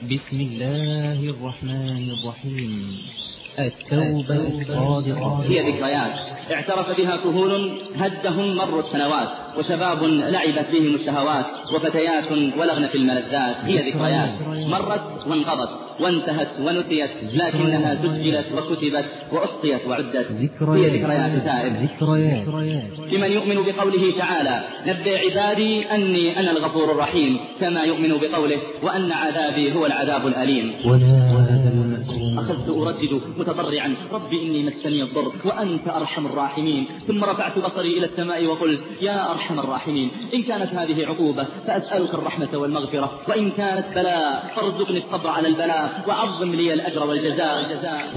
بسم الله الرحمن الرحيم. التوبة الصادقة. هي ذكريات اعترف بها كهول هدهم مر السنوات، وشباب لعبت بهم الشهوات، وفتيات ولغن في الملذات. هي ذكريات مرت وانقضت وانتهت ونسيت، لكنها سجلت وكتبت وأحصيت وعدت. هي ذكريات تائب. لمن يؤمن بقوله تعالى: نبئ عبادي أني أنا الغفور الرحيم، كما يؤمن بقوله: وأن عذابي هو العذاب الأليم. أخذت أردد متضرعا: ربي إني مسني الضر وأنت أرحم الراحمين. ثم رفعت بصري إلى السماء وقلت: يا أرحم الراحمين، إن كانت هذه عقوبة فأسألك الرحمة والمغفرة، وإن كانت بلاء فارزقني الصبر على البلاء وعظم لي الأجر والجزاء.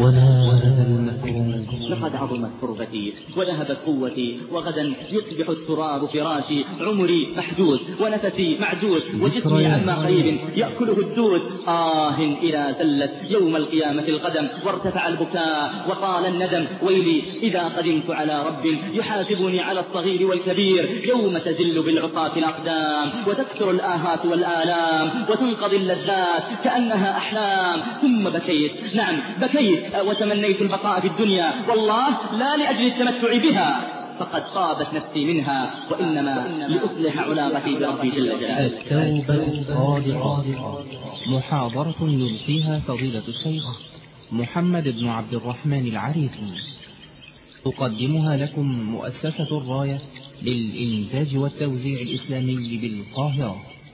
لقد عظمت كربتي وذهبت قوتي، وغدا يصبح التراب فراشي، عمري محدود ونفسي معدود، وجسمي عما قريب يأكله الدود. إذا زلت يوم القيامة القدم، وارتفع البكاء وطال الندم. ويلي إذا قدمت على رب يحاسبني على الصغير والكبير، يوم تزل بالعصاة الأقدام، وتكثر الآهات والآلام، وتنقضي اللذات كأنها أحلام. ثم بكيت، نعم بكيت، وتمنيت البقاء في الدنيا، والله لا لأجل التمتع بها، فقد صابت نفسي منها، وإنما لأصلح علاقتي بربي جل جلاله. التوبة الصادقة. محاضرة يلقيها فضيلة الشيخ محمد بن عبد الرحمن العريفي، تقدمها لكم مؤسسة الراية للإنتاج والتوزيع الإسلامي بالقاهرة.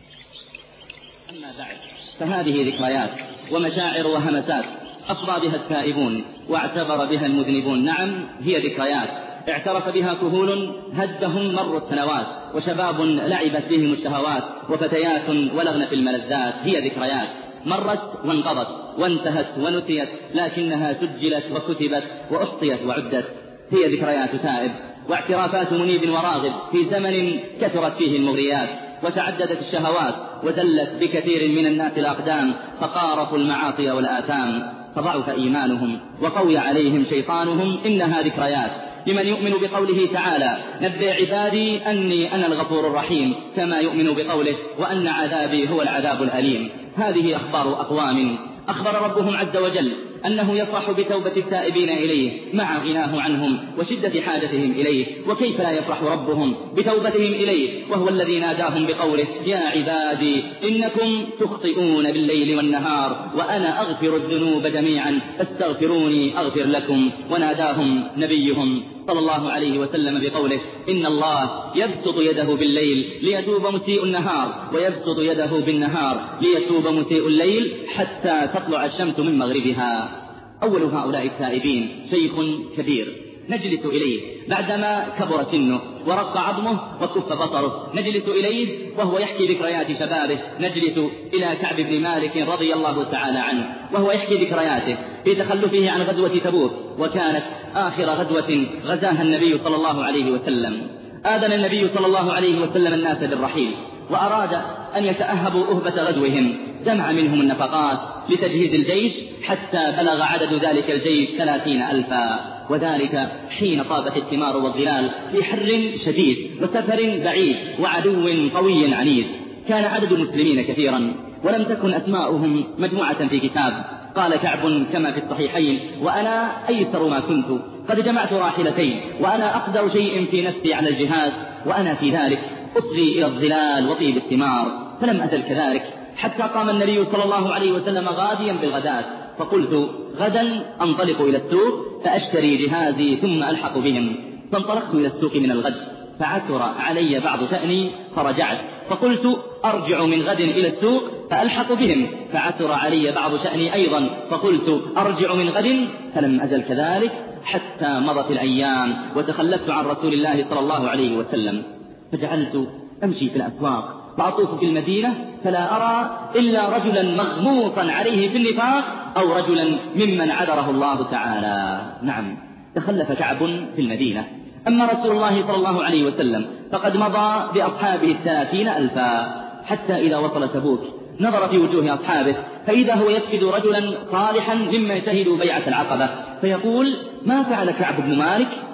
أما بعد، فهذه ذكريات ومشاعر وهمسات أفضى بها التائبون واعتبر بها المذنبون. نعم، هي ذكريات اعترف بها كهول هدهم مر السنوات، وشباب لعبت بهم الشهوات، وفتيات ولغن في الملذات. هي ذكريات مرت وانقضت وانتهت ونسيت، لكنها سجلت وكتبت وأحصيت وعدت. هي ذكريات تائب واعترافات منيب وراغب في زمن كثرت فيه المغريات، وتعددت الشهوات، وزلت بكثير من الناس الأقدام، فقارفوا المعاصي والآثام، فضعف إيمانهم وقوي عليهم شيطانهم. إنها ذكريات لمن يؤمن بقوله تعالى: نبئ عبادي أني أنا الغفور الرحيم، كما يؤمن بقوله: وأن عذابي هو العذاب الأليم. هذه أخبار أقوام أخبر ربهم عز وجل أنه يفرح بتوبة التائبين إليه مع غناه عنهم وشدة حاجتهم إليه. وكيف لا يفرح ربهم بتوبتهم إليه وهو الذي ناداهم بقوله: يا عبادي إنكم تخطئون بالليل والنهار وأنا أغفر الذنوب جميعا فاستغفروني أغفر لكم. وناداهم نبيهم صلى الله عليه وسلم بقوله: إن الله يبسط يده بالليل ليتوب مسيء النهار، ويبسط يده بالنهار ليتوب مسيء الليل، حتى تطلع الشمس من مغربها. أول هؤلاء التائبين شيخ كبير نجلس إليه بعدما كبر سنه ورق عظمه وكف بصره، نجلس إليه وهو يحكي ذكريات شبابه. نجلس إلى كعب بن مالك رضي الله تعالى عنه وهو يحكي ذكرياته في تخلفه عن غزوة تبوك، وكانت آخر غزوة غزاها النبي صلى الله عليه وسلم. آذن النبي صلى الله عليه وسلم الناس بالرحيل، وأراد أن يتأهبوا أهبة غزوهم. جمع منهم النفقات لتجهيز الجيش حتى بلغ عدد ذلك الجيش 30,000، وذلك حين طابت الثمار والظلال في حر شديد وسفر بعيد وعدو قوي عنيد. كان عدد المسلمين كثيرا ولم تكن أسماؤهم مجموعة في كتاب. قال كعب كما في الصحيحين: وأنا أيسر ما كنت، قد جمعت راحلتين، وأنا أقدر شيء في نفسي على الجهاد، وأنا في ذلك أصغي إلى الظلال وطيب الثمار. فلم أزل كذلك حتى قام النبي صلى الله عليه وسلم غاديا بالغداة، فقلت: غدا أنطلق إلى السوق فأشتري جهازي ثم ألحق بهم. فانطلقت إلى السوق من الغد، فعثر علي بعض شأني فرجعت، فقلت: أرجع من غد إلى السوق فألحق بهم، فعثر علي بعض شأني أيضا، فقلت: أرجع من غد. فلم أزل كذلك حتى مضت الأيام وتخلفت عن رسول الله صلى الله عليه وسلم. فجعلت أمشي في الأسواق وأطوف في المدينة، فلا أرى إلا رجلا مغموصا عليه في النفاق أو رجلا ممن عذره الله تعالى. نعم، تخلف كعب في المدينة. أما رسول الله صلى الله عليه وسلم فقد مضى بأصحابه 30,000، حتى إذا وصل تبوك نظر في وجوه أصحابه فإذا هو يفقد رجلا صالحا ممن شهدوا بيعة العقبة، فيقول: ما فعل كعب بن مالك؟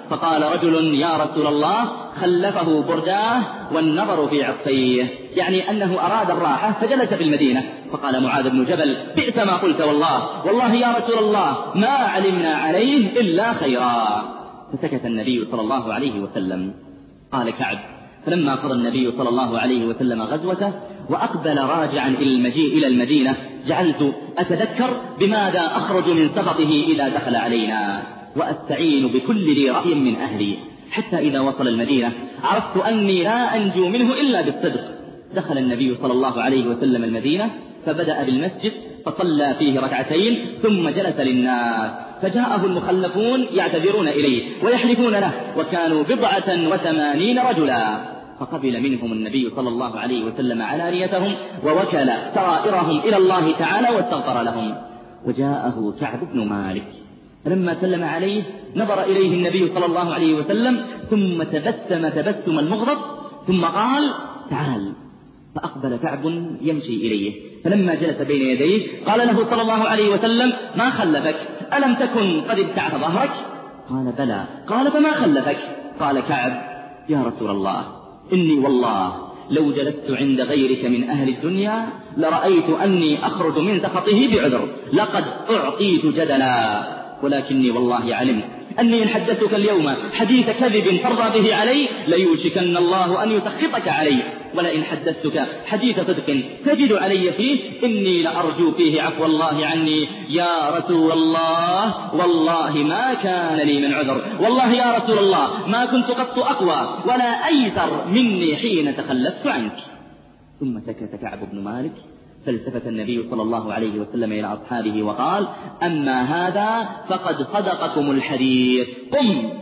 فقال رجل: يا رسول الله، خلفه برداه والنظر في عطفيه، يعني أنه أراد الراحة فجلس في المدينة. فقال معاذ بن جبل: بئس ما قلت والله يا رسول الله ما علمنا عليه إلا خيرا. فسكت النبي صلى الله عليه وسلم. قال كعب: فلما قضى النبي صلى الله عليه وسلم غزوته وأقبل راجعا إلى المدينة، جعلت أتذكر بماذا أخرج من سخطه إذا دخل علينا، وأستعين بكل ذي رأي من أهلي، حتى إذا وصل المدينة عرفت أني لا أنجو منه إلا بالصدق. دخل النبي صلى الله عليه وسلم المدينة فبدأ بالمسجد فصلى فيه ركعتين ثم جلس للناس، فجاءه المخلفون يعتذرون إليه ويحلفون له، وكانوا 87 رجلا، فقبل منهم النبي صلى الله عليه وسلم علانيتهم ووكل سرائرهم إلى الله تعالى واستغفر لهم. وجاءه كعب بن مالك، فلما سلم عليه نظر إليه النبي صلى الله عليه وسلم ثم تبسم تبسما مغضب ثم قال: تعال. فأقبل كعب يمشي إليه، فلما جلس بين يديه قال له صلى الله عليه وسلم: ما خلفك؟ ألم تكن قد ابتعت ظهرك؟ قال: بلى. قال: فما خلفك؟ قال كعب: يا رسول الله، إني والله لو جلست عند غيرك من أهل الدنيا لرأيت أني أخرج من سخطه بعذر، لقد أعطيت جدلا، ولكني والله علمت أني إن حدثتك اليوم حديث كذب ترضى به علي ليوشكن الله أن يسخطك علي، ولئن حدثتك حديث صدق تجد علي فيه إني لأرجو فيه عفو الله عني. يا رسول الله، والله ما كان لي من عذر، والله يا رسول الله ما كنت قط أقوى ولا أيسر مني حين تخلفت عنك. ثم سكت كعب بن مالك، فالتفت النبي صلى الله عليه وسلم إلى أصحابه وقال: أما هذا فقد صدقكم الحديث، قم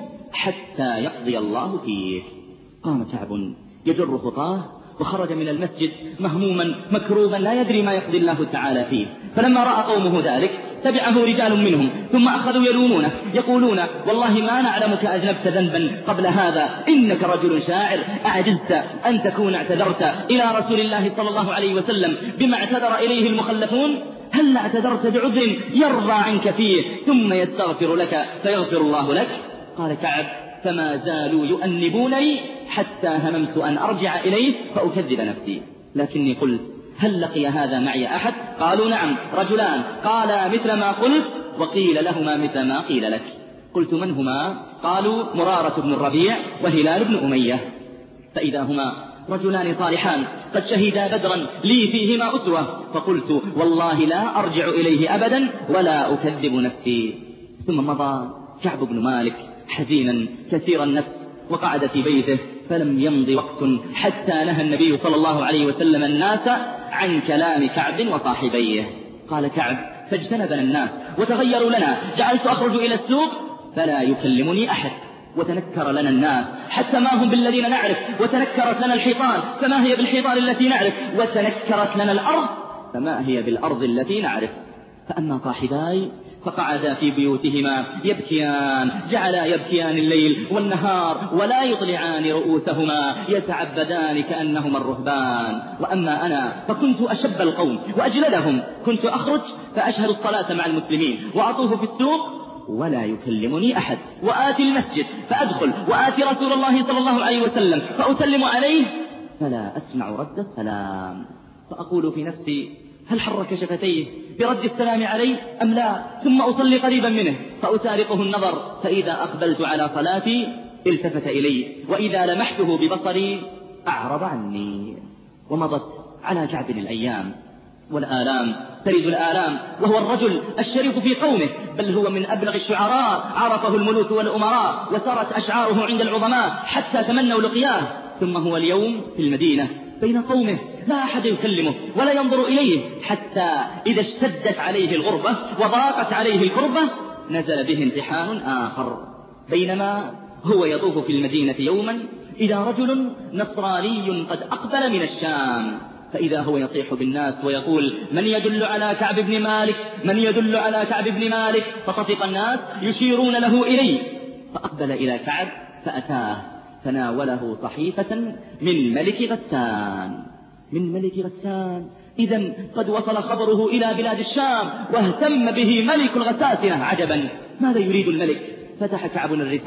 حتى يقضي الله فيك. قام كعب يجر خطاه وخرج من المسجد مهموما مكروبا لا يدري ما يقضي الله تعالى فيه. فلما رأى قومه ذلك تبعه رجال منهم ثم أخذوا يلومونه يقولون: والله ما نعلمك أذنبت ذنبا قبل هذا، إنك رجل شاعر، أعجزت أن تكون اعتذرت إلى رسول الله صلى الله عليه وسلم بما اعتذر إليه المخلفون؟ هل اعتذرت بعذر يرضى عنك فيه ثم يستغفر لك فيغفر الله لك؟ قال كعب: فما زالوا يؤنبونني حتى هممت أن أرجع إليه فأكذب نفسي، لكني قلت: هل لقي هذا معي أحد؟ قالوا: نعم، رجلان قالا مثل ما قلت وقيل لهما مثل ما قيل لك. قلت: من هما؟ قالوا: مرارة بن الربيع وهلال بن أمية. فإذا هما رجلان صالحان قد شهدا بدرا لي فيهما أسوة، فقلت: والله لا أرجع إليه أبدا ولا أكذب نفسي. ثم مضى كعب بن مالك حزينا كثير النفس وقعد في بيته، فلم يمض وقت حتى نهى النبي صلى الله عليه وسلم الناس عن كلام كعب وصاحبيه. قال كعب: فاجتنبنا الناس وتغيروا لنا، جعلت أخرج إلى السوق فلا يكلمني أحد، وتنكر لنا الناس حتى ما هم بالذين نعرف، وتنكرت لنا الحيطان فما هي بالحيطان التي نعرف، وتنكرت لنا الأرض فما هي بالأرض التي نعرف. فأما صاحباي فقعدا في بيوتهما يبكيان، جعلا يبكيان الليل والنهار ولا يطلعان رؤوسهما، يتعبدان كأنهما الرهبان. وأما أنا فكنت أشب القوم وأجلدهم، كنت أخرج فأشهد الصلاة مع المسلمين وأطوف في السوق ولا يكلمني أحد، وآتي المسجد فأدخل وآتي رسول الله صلى الله عليه وسلم فأسلم عليه فلا أسمع رد السلام، فأقول في نفسي: هل حرك شفتيه برد السلام علي أم لا؟ ثم أصلي قريبا منه فأسارقه النظر، فإذا أقبلت على صلاتي التفت إلي، وإذا لمحته ببصري أعرض عني. ومضت على كعب الأيام والآلام ترد الآلام، وهو الرجل الشريف في قومه، بل هو من أبلغ الشعراء، عرفه الملوك والأمراء وسارت أشعاره عند العظماء حتى تمنوا لقياه. ثم هو اليوم في المدينة بين قومه لا أحد يكلمه ولا ينظر إليه، حتى إذا اشتدت عليه الغربة وضاقت عليه الكربة نزل به امتحان آخر. بينما هو يطوف في المدينة يوما إذا رجل نصراني قد أقبل من الشام، فإذا هو يصيح بالناس ويقول: من يدل على كعب بن مالك؟ من يدل على كعب بن مالك؟ فطفق الناس يشيرون له إليه، فأقبل إلى كعب فأتاه فناوله صحيفة من ملك غسان. من ملك غسان، إذن قد وصل خبره إلى بلاد الشام واهتم به ملك الغساسنة. عجبا، ماذا يريد الملك؟ فتح كعب الرسالة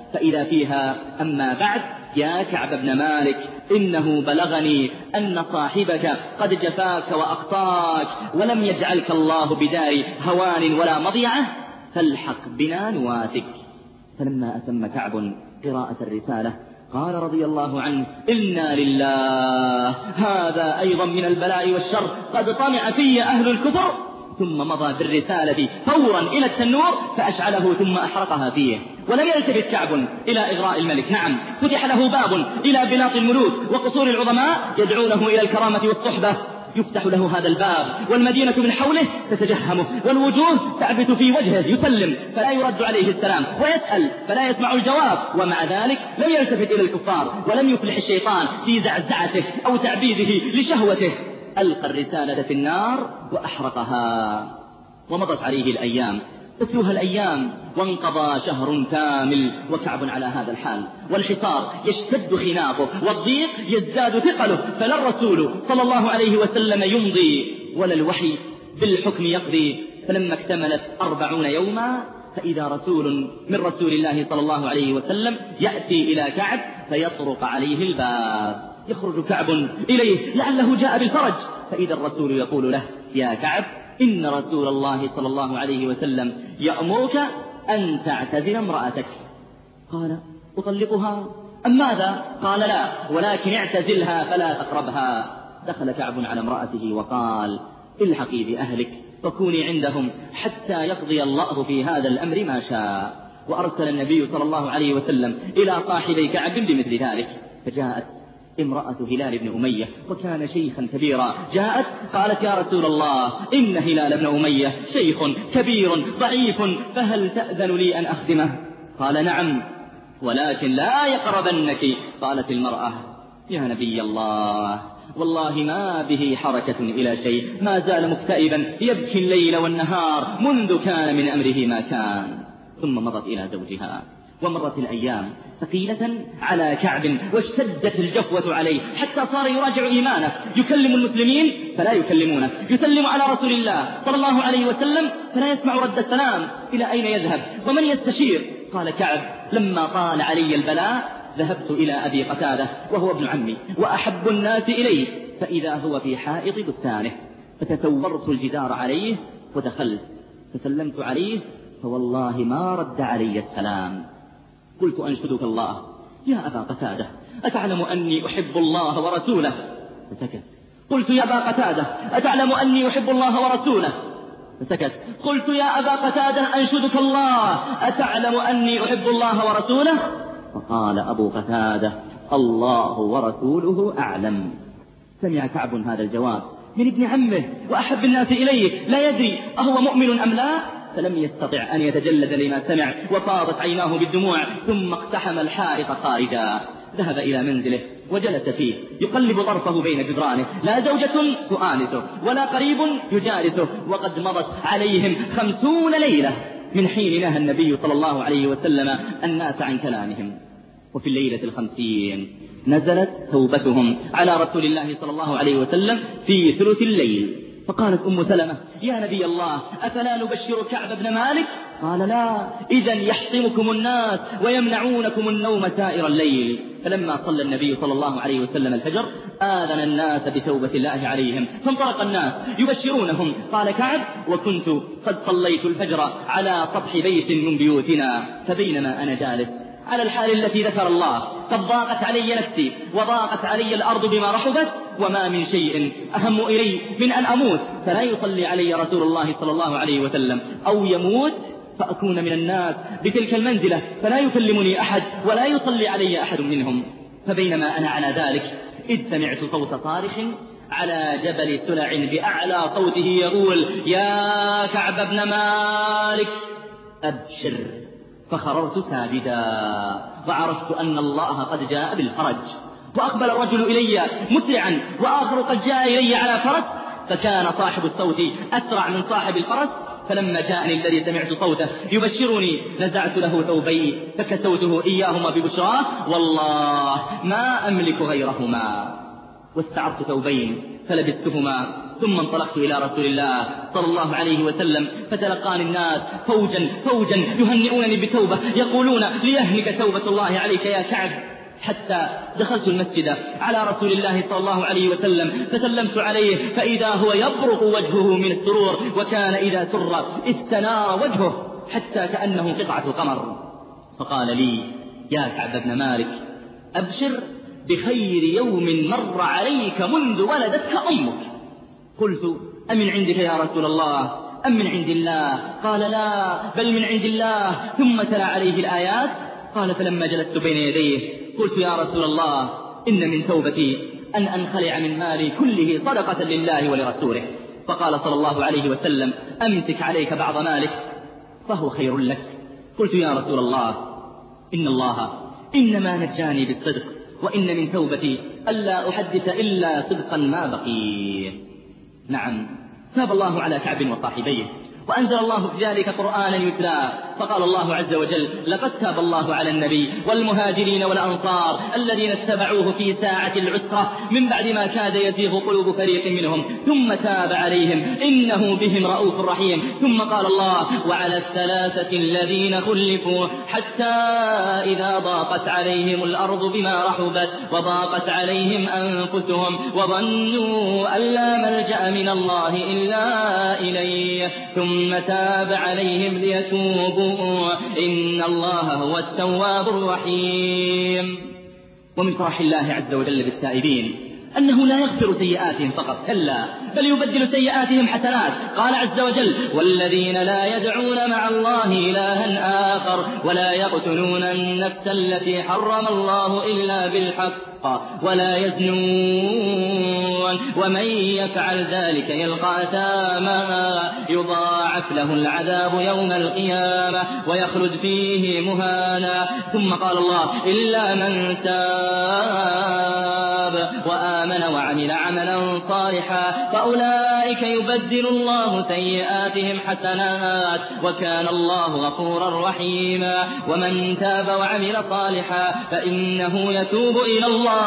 فإذا فيها: أما بعد يا كعب بن مالك، إنه بلغني أن صاحبك قد جفاك وأقصاك، ولم يجعلك الله بدار هوان ولا مضيعة، فالحق بنا نواتك. فلما أتم كعب قراءة الرسالة قال رضي الله عنه: إنا لله، هذا أيضا من البلاء والشر، قد طمع في أهل الكفر. ثم مضى بالرسالة فورا إلى التنور فأشعله ثم أحرقها فيه. ولم يلتفت كعب إلى إغراء الملك. نعم، فتح له باب إلى بلاط الملوك وقصور العظماء يدعونه إلى الكرامة والصحبة. يفتح له هذا الباب والمدينة من حوله تتجهمه، والوجوه تعبث في وجهه، يسلم فلا يرد عليه السلام، ويسأل فلا يسمع الجواب. ومع ذلك لم يلتفت إلى الكفار، ولم يفلح الشيطان في زعزعته أو تعبيده لشهوته. ألقى الرسالة في النار وأحرقها. ومضت عليه الأيام، تسلوها الأيام، وانقضى شهر كامل وكعب على هذا الحال، والحصار يشتد خناقه، والضيق يزداد ثقله، فلا الرسول صلى الله عليه وسلم يمضي ولا الوحي بالحكم يقضي. فلما اكتملت 40 يوما فإذا رسول من رسول الله صلى الله عليه وسلم يأتي إلى كعب فيطرق عليه الباب. يخرج كعب إليه لعله جاء بالفرج، فإذا الرسول يقول له: يا كعب، إن رسول الله صلى الله عليه وسلم يأمرك أن تعتزل امرأتك. قال: أطلقها أم ماذا؟ قال: لا، ولكن اعتزلها فلا تقربها. دخل كعب على امرأته وقال: الحقي بأهلك فكوني عندهم حتى يقضي الله في هذا الأمر ما شاء. وأرسل النبي صلى الله عليه وسلم إلى صاحبي كعب بمثل ذلك. فجاءت امرأة هلال بن أمية، وكان شيخا كبيرا، جاءت قالت: يا رسول الله، إن هلال بن أمية شيخ كبير ضعيف، فهل تأذن لي أن أخدمه؟ قال: نعم، ولكن لا يقربنك. قالت المرأة: يا نبي الله، والله ما به حركة إلى شيء، ما زال مكتئبا يبكي الليل والنهار منذ كان من أمره ما كان. ثم مضت إلى زوجها. ومرت الأيام ثقيلة على كعب، واشتدت الجفوة عليه حتى صار يراجع إيمانه، يكلم المسلمين فلا يكلمونه، يسلم على رسول الله صلى الله عليه وسلم فلا يسمع رد السلام. إلى أين يذهب ومن يستشير؟ قال كعب: لما طال علي البلاء ذهبت إلى أبي قتادة وهو ابن عمي وأحب الناس إليه، فإذا هو في حائط بستانه، فتسورت الجدار عليه ودخلت فسلمت عليه، فوالله ما رد علي السلام. قلت: أنشدك الله يا أبا قتادة، أتعلم أني أحب الله ورسوله؟ فسكت. قلت: يا أبا قتادة، أتعلم أني أحب الله ورسوله؟ فسكت. قلت: يا أبا قتادة، أنشدك الله، أتعلم أني أحب الله ورسوله؟ فقال أبو قتادة: الله ورسوله أعلم. سمع كعب هذا الجواب من ابن عمه وأحب الناس إليه، لا يدري أهو مؤمن أم لا، فلم يستطع أن يتجلد لما سمع، وفاضت عيناه بالدموع، ثم اقتحم الحائط خارجا. ذهب إلى منزله وجلس فيه يقلب طرفه بين جدرانه، لا زوجة تؤانسه ولا قريب يجالسه، وقد مضت عليهم 50 ليلة من حين نهى النبي صلى الله عليه وسلم الناس عن كلامهم. وفي الليلة 50 نزلت توبتهم على رسول الله صلى الله عليه وسلم في ثلث الليل. فقالت أم سلمة: يا نبي الله، أفلا نبشر كعب بن مالك؟ قال: لا، إذن يحطمكم الناس ويمنعونكم النوم سائر الليل. فلما صلى النبي صلى الله عليه وسلم الفجر آذن الناس بتوبة الله عليهم، فانطلق الناس يبشرونهم. قال كعب: وكنت قد صليت الفجر على سطح بيت من بيوتنا، فبينما أنا جالس على الحال التي ذكر الله قد ضاقت علي نفسي وضاقت علي الأرض بما رحبت، وما من شيء أهم إلي من أن أموت فلا يصلي علي رسول الله صلى الله عليه وسلم، أو يموت فأكون من الناس بتلك المنزلة فلا يكلمني أحد ولا يصلي علي أحد منهم. فبينما أنا على ذلك إذ سمعت صوت صارخ على جبل سلع بأعلى صوته يقول: يا كعب بن مالك أبشر. فخررت ساجدا وعرفت أن الله قد جاء بالفرج. وأقبل الرجل إلي مسرعا، وآخر قد جاء إلي على فرس، فكان صاحب الصوت أسرع من صاحب الفرس. فلما جاءني الذي سمعت صوته يبشرني نزعت له ثوبي فكسوته إياهما ببشراه، والله ما أملك غيرهما. واستعرت ثوبين فلبستهما ثم انطلقت إلى رسول الله صلى الله عليه وسلم، فتلقاني الناس فوجا فوجا يهنئونني بتوبة، يقولون ليهنك توبة الله عليك يا كعب، حتى دخلت المسجد على رسول الله صلى الله عليه وسلم فسلمت عليه، فإذا هو يبرق وجهه من السرور، وكان إذا سر استنار وجهه حتى كأنه قطعة قمر. فقال لي: يا كعب بن مالك، أبشر بخير يوم مر عليك منذ ولدتك أمك. قلت: أمن عندك يا رسول الله أم من عند الله؟ قال: لا، بل من عند الله. ثم تلا عليه الآيات. قال: فلما جلست بين يديه قلت: يا رسول الله، إن من توبتي أن أنخلع من مالي كله صدقة لله ولرسوله. فقال صلى الله عليه وسلم: أمسك عليك بعض مالك فهو خير لك. قلت: يا رسول الله، إن الله إنما نجاني بالصدق، وإن من توبتي ألا أحدث إلا صدقا ما بقي. نعم، تاب الله على كعب وصاحبيه، وأنزل الله في ذلك قرآنا يتلى، فقال الله عز وجل: لقد تاب الله على النبي والمهاجرين والأنصار الذين اتبعوه في ساعة العسرة من بعد ما كاد يزيغ قلوب فريق منهم ثم تاب عليهم إنه بهم رؤوف رحيم. ثم قال الله: وعلى الثلاثة الذين خلفوا حتى إذا ضاقت عليهم الأرض بما رحبت وضاقت عليهم أنفسهم وظنوا أن لا ملجأ من الله إلا إليه ثم تاب عليهم ليتوبوا إن الله هو التواب الرحيم. ومن فرح الله عز وجل بالتائبين أنه لا يغفر سيئاتهم فقط، كلا، بل يبدل سيئاتهم حسنات. قال عز وجل: والذين لا يدعون مع الله إلها آخر ولا يقتلون النفس التي حرم الله إلا بالحق ولا يزنون ومن يفعل ذلك يلقى أثاما يضاعف له العذاب يوم القيامة ويخلد فيه مهانا. ثم قال الله: إلا من تاب وآمن وعمل عملا صالحا فأولئك يبدل الله سيئاتهم حسنات وكان الله غفورا رحيما. ومن تاب وعمل صالحا فإنه يتوب إلى الله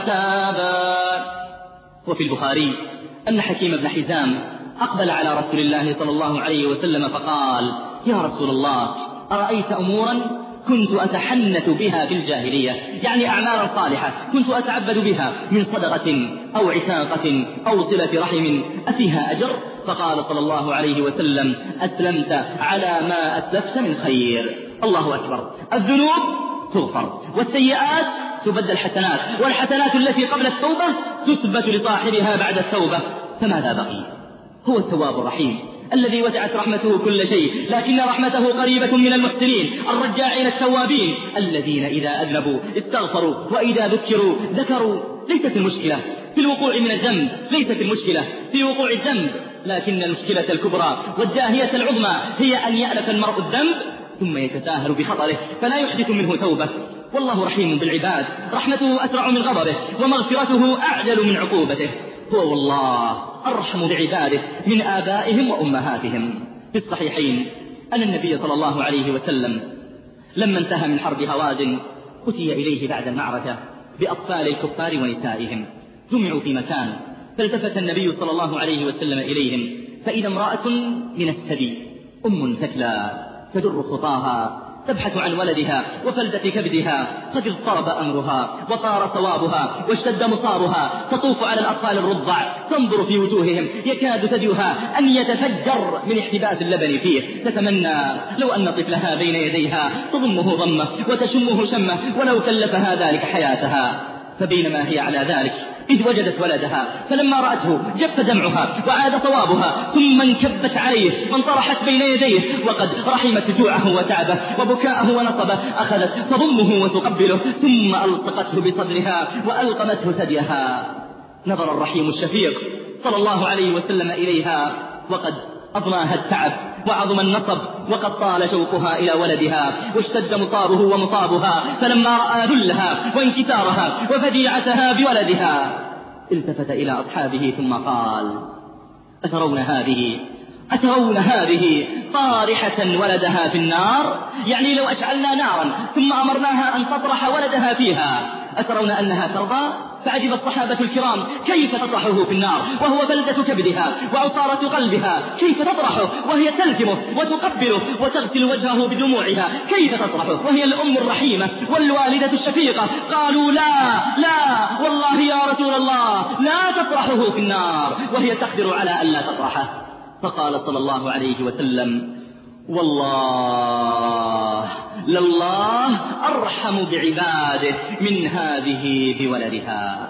متابا. وفي البخاري أن حكيم بن حزام أقبل على رسول الله صلى الله عليه وسلم فقال: يا رسول الله، أرأيت أمورا كنت أتحنث بها في الجاهلية، يعني أعمالا صالحة كنت أتعبد بها من صدقة أو عتاقة أو صلة رحم، أفيها أجر؟ فقال صلى الله عليه وسلم: أسلمت على ما أسلفت من خير. الله أكبر. الذنوب تغفر والسيئات تبدل حسنات، والحسنات التي قبل التوبة تثبت لصاحبها بعد التوبة. فماذا بقي؟ هو التواب الرحيم الذي وسعت رحمته كل شيء، لكن رحمته قريبة من المحسنين الرجاعين التوابين الذين إذا أذنبوا استغفروا وإذا ذكروا ذكروا. ليست المشكلة في الوقوع من الذنب، ليست المشكلة في وقوع الذنب، لكن المشكلة الكبرى والداهية العظمى هي أن يألف المرء الذنب ثم يتساهل بخطره فلا يحدث منه توبة. والله رحيم بالعباد، رحمته أسرع من غضبه ومغفرته أعجل من عقوبته. هو والله أرحم بعباده من آبائهم وأمهاتهم. في الصحيحين أن النبي صلى الله عليه وسلم لما انتهى من حرب هوازن أتي إليه بعد المعركة بأطفال الكفار ونسائهم، جمعوا في مكان، فالتفت النبي صلى الله عليه وسلم إليهم فإذا امرأة من السبي، أم ثكلى تدر خطاها تبحث عن ولدها وفلذة كبدها، قد اضطرب أمرها وطار صوابها واشتد مصابها، تطوف على الأطفال الرضع تنظر في وجوههم يكاد ثديها أن يتفجر من احتباس اللبن فيه، تتمنى لو أن طفلها بين يديها تضمه ضمه وتشمه شمه ولو كلفها ذلك حياتها. فبينما هي على ذلك إذ وجدت ولدها، فلما رأته جف دمعها وعاد صوابها، ثم انكبت عليه وانطرحت بين يديه وقد رحمت جوعه وتعبه وبكاءه ونصبه، أخذت تضمه وتقبله ثم ألصقته بصدرها وألقمته ثديها. نظر الرحيم الشفيق صلى الله عليه وسلم إليها وقد أضناها التعب وعظم النصب وقد طال شوقها إلى ولدها واشتد مصابه ومصابها، فلما رأى ذلها وانكسارها وفديعتها بولدها التفت إلى أصحابه ثم قال: أترون هذه طارحة ولدها في النار؟ يعني لو أشعلنا نارا ثم أمرناها أن تطرح ولدها فيها أترون أنها ترضى؟ فعجب الصحابة الكرام كيف تطرحه في النار وهو بلدة كبدها وعصارة قلبها، كيف تطرحه وهي تلزمه وتقبله وتغسل وجهه بدموعها، كيف تطرحه وهي الأم الرحيمة والوالدة الشفيقة؟ قالوا لا لا والله يا رسول الله لا تطرحه في النار، وهي تقدر على أن لا تطرحه. فقال صلى الله عليه وسلم: والله لله أرحم بعباده من هذه بولدها.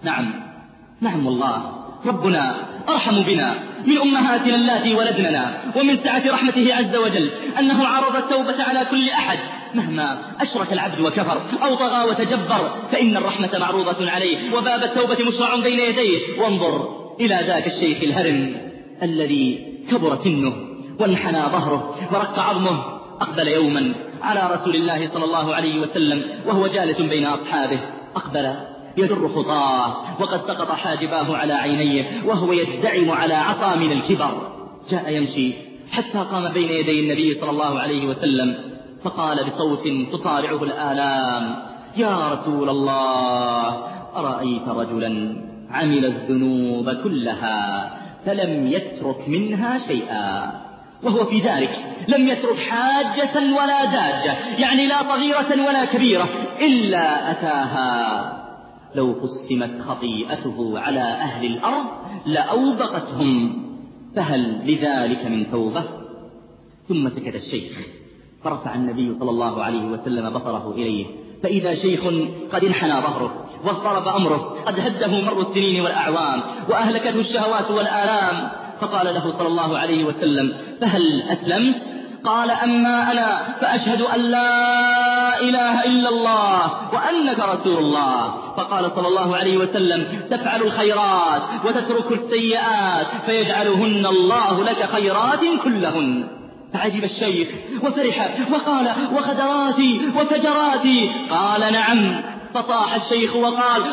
نعم والله ربنا أرحم بنا من أمهاتنا اللاتي ولدننا، ومن سعة رحمته عز وجل أنه عرض التوبة على كل أحد مهما أشرك العبد وكفر أو طغى وتجبر، فإن الرحمة معروضة عليه وباب التوبة مشرع بين يديه. وانظر إلى ذاك الشيخ الهرم الذي كبر سنه وانحنى ظهره ورق عظمه، أقبل يوما على رسول الله صلى الله عليه وسلم وهو جالس بين أصحابه، أقبل يدر خطاه وقد سقط حاجباه على عينيه وهو يدعم على عصا من الكبر. جاء يمشي حتى قام بين يدي النبي صلى الله عليه وسلم فقال بصوت تصارعه الآلام: يا رسول الله، أرأيت رجلا عمل الذنوب كلها فلم يترك منها شيئا، وهو في ذلك لم يترك حاجة ولا داجة، يعني لا صغيرة ولا كبيرة إلا أتاها، لو قسمت خطيئته على أهل الأرض لأوبقتهم، فهل لذلك من توبة؟ ثم سكت الشيخ، فرفع النبي صلى الله عليه وسلم بصره إليه، فإذا شيخ قد انحنى ظهره واضطرب أمره، قد هده مر السنين والأعوام وأهلكته الشهوات والآلام، فقال له صلى الله عليه وسلم: فهل أسلمت؟ قال: أما أنا فأشهد أن لا إله إلا الله وأنك رسول الله. فقال صلى الله عليه وسلم: تفعل الخيرات وتترك السيئات فيجعلهن الله لك خيرات كلهن. فعجب الشيخ وفرح وقال: وخدراتي وفجراتي؟ قال: نعم. فصاح الشيخ وقال: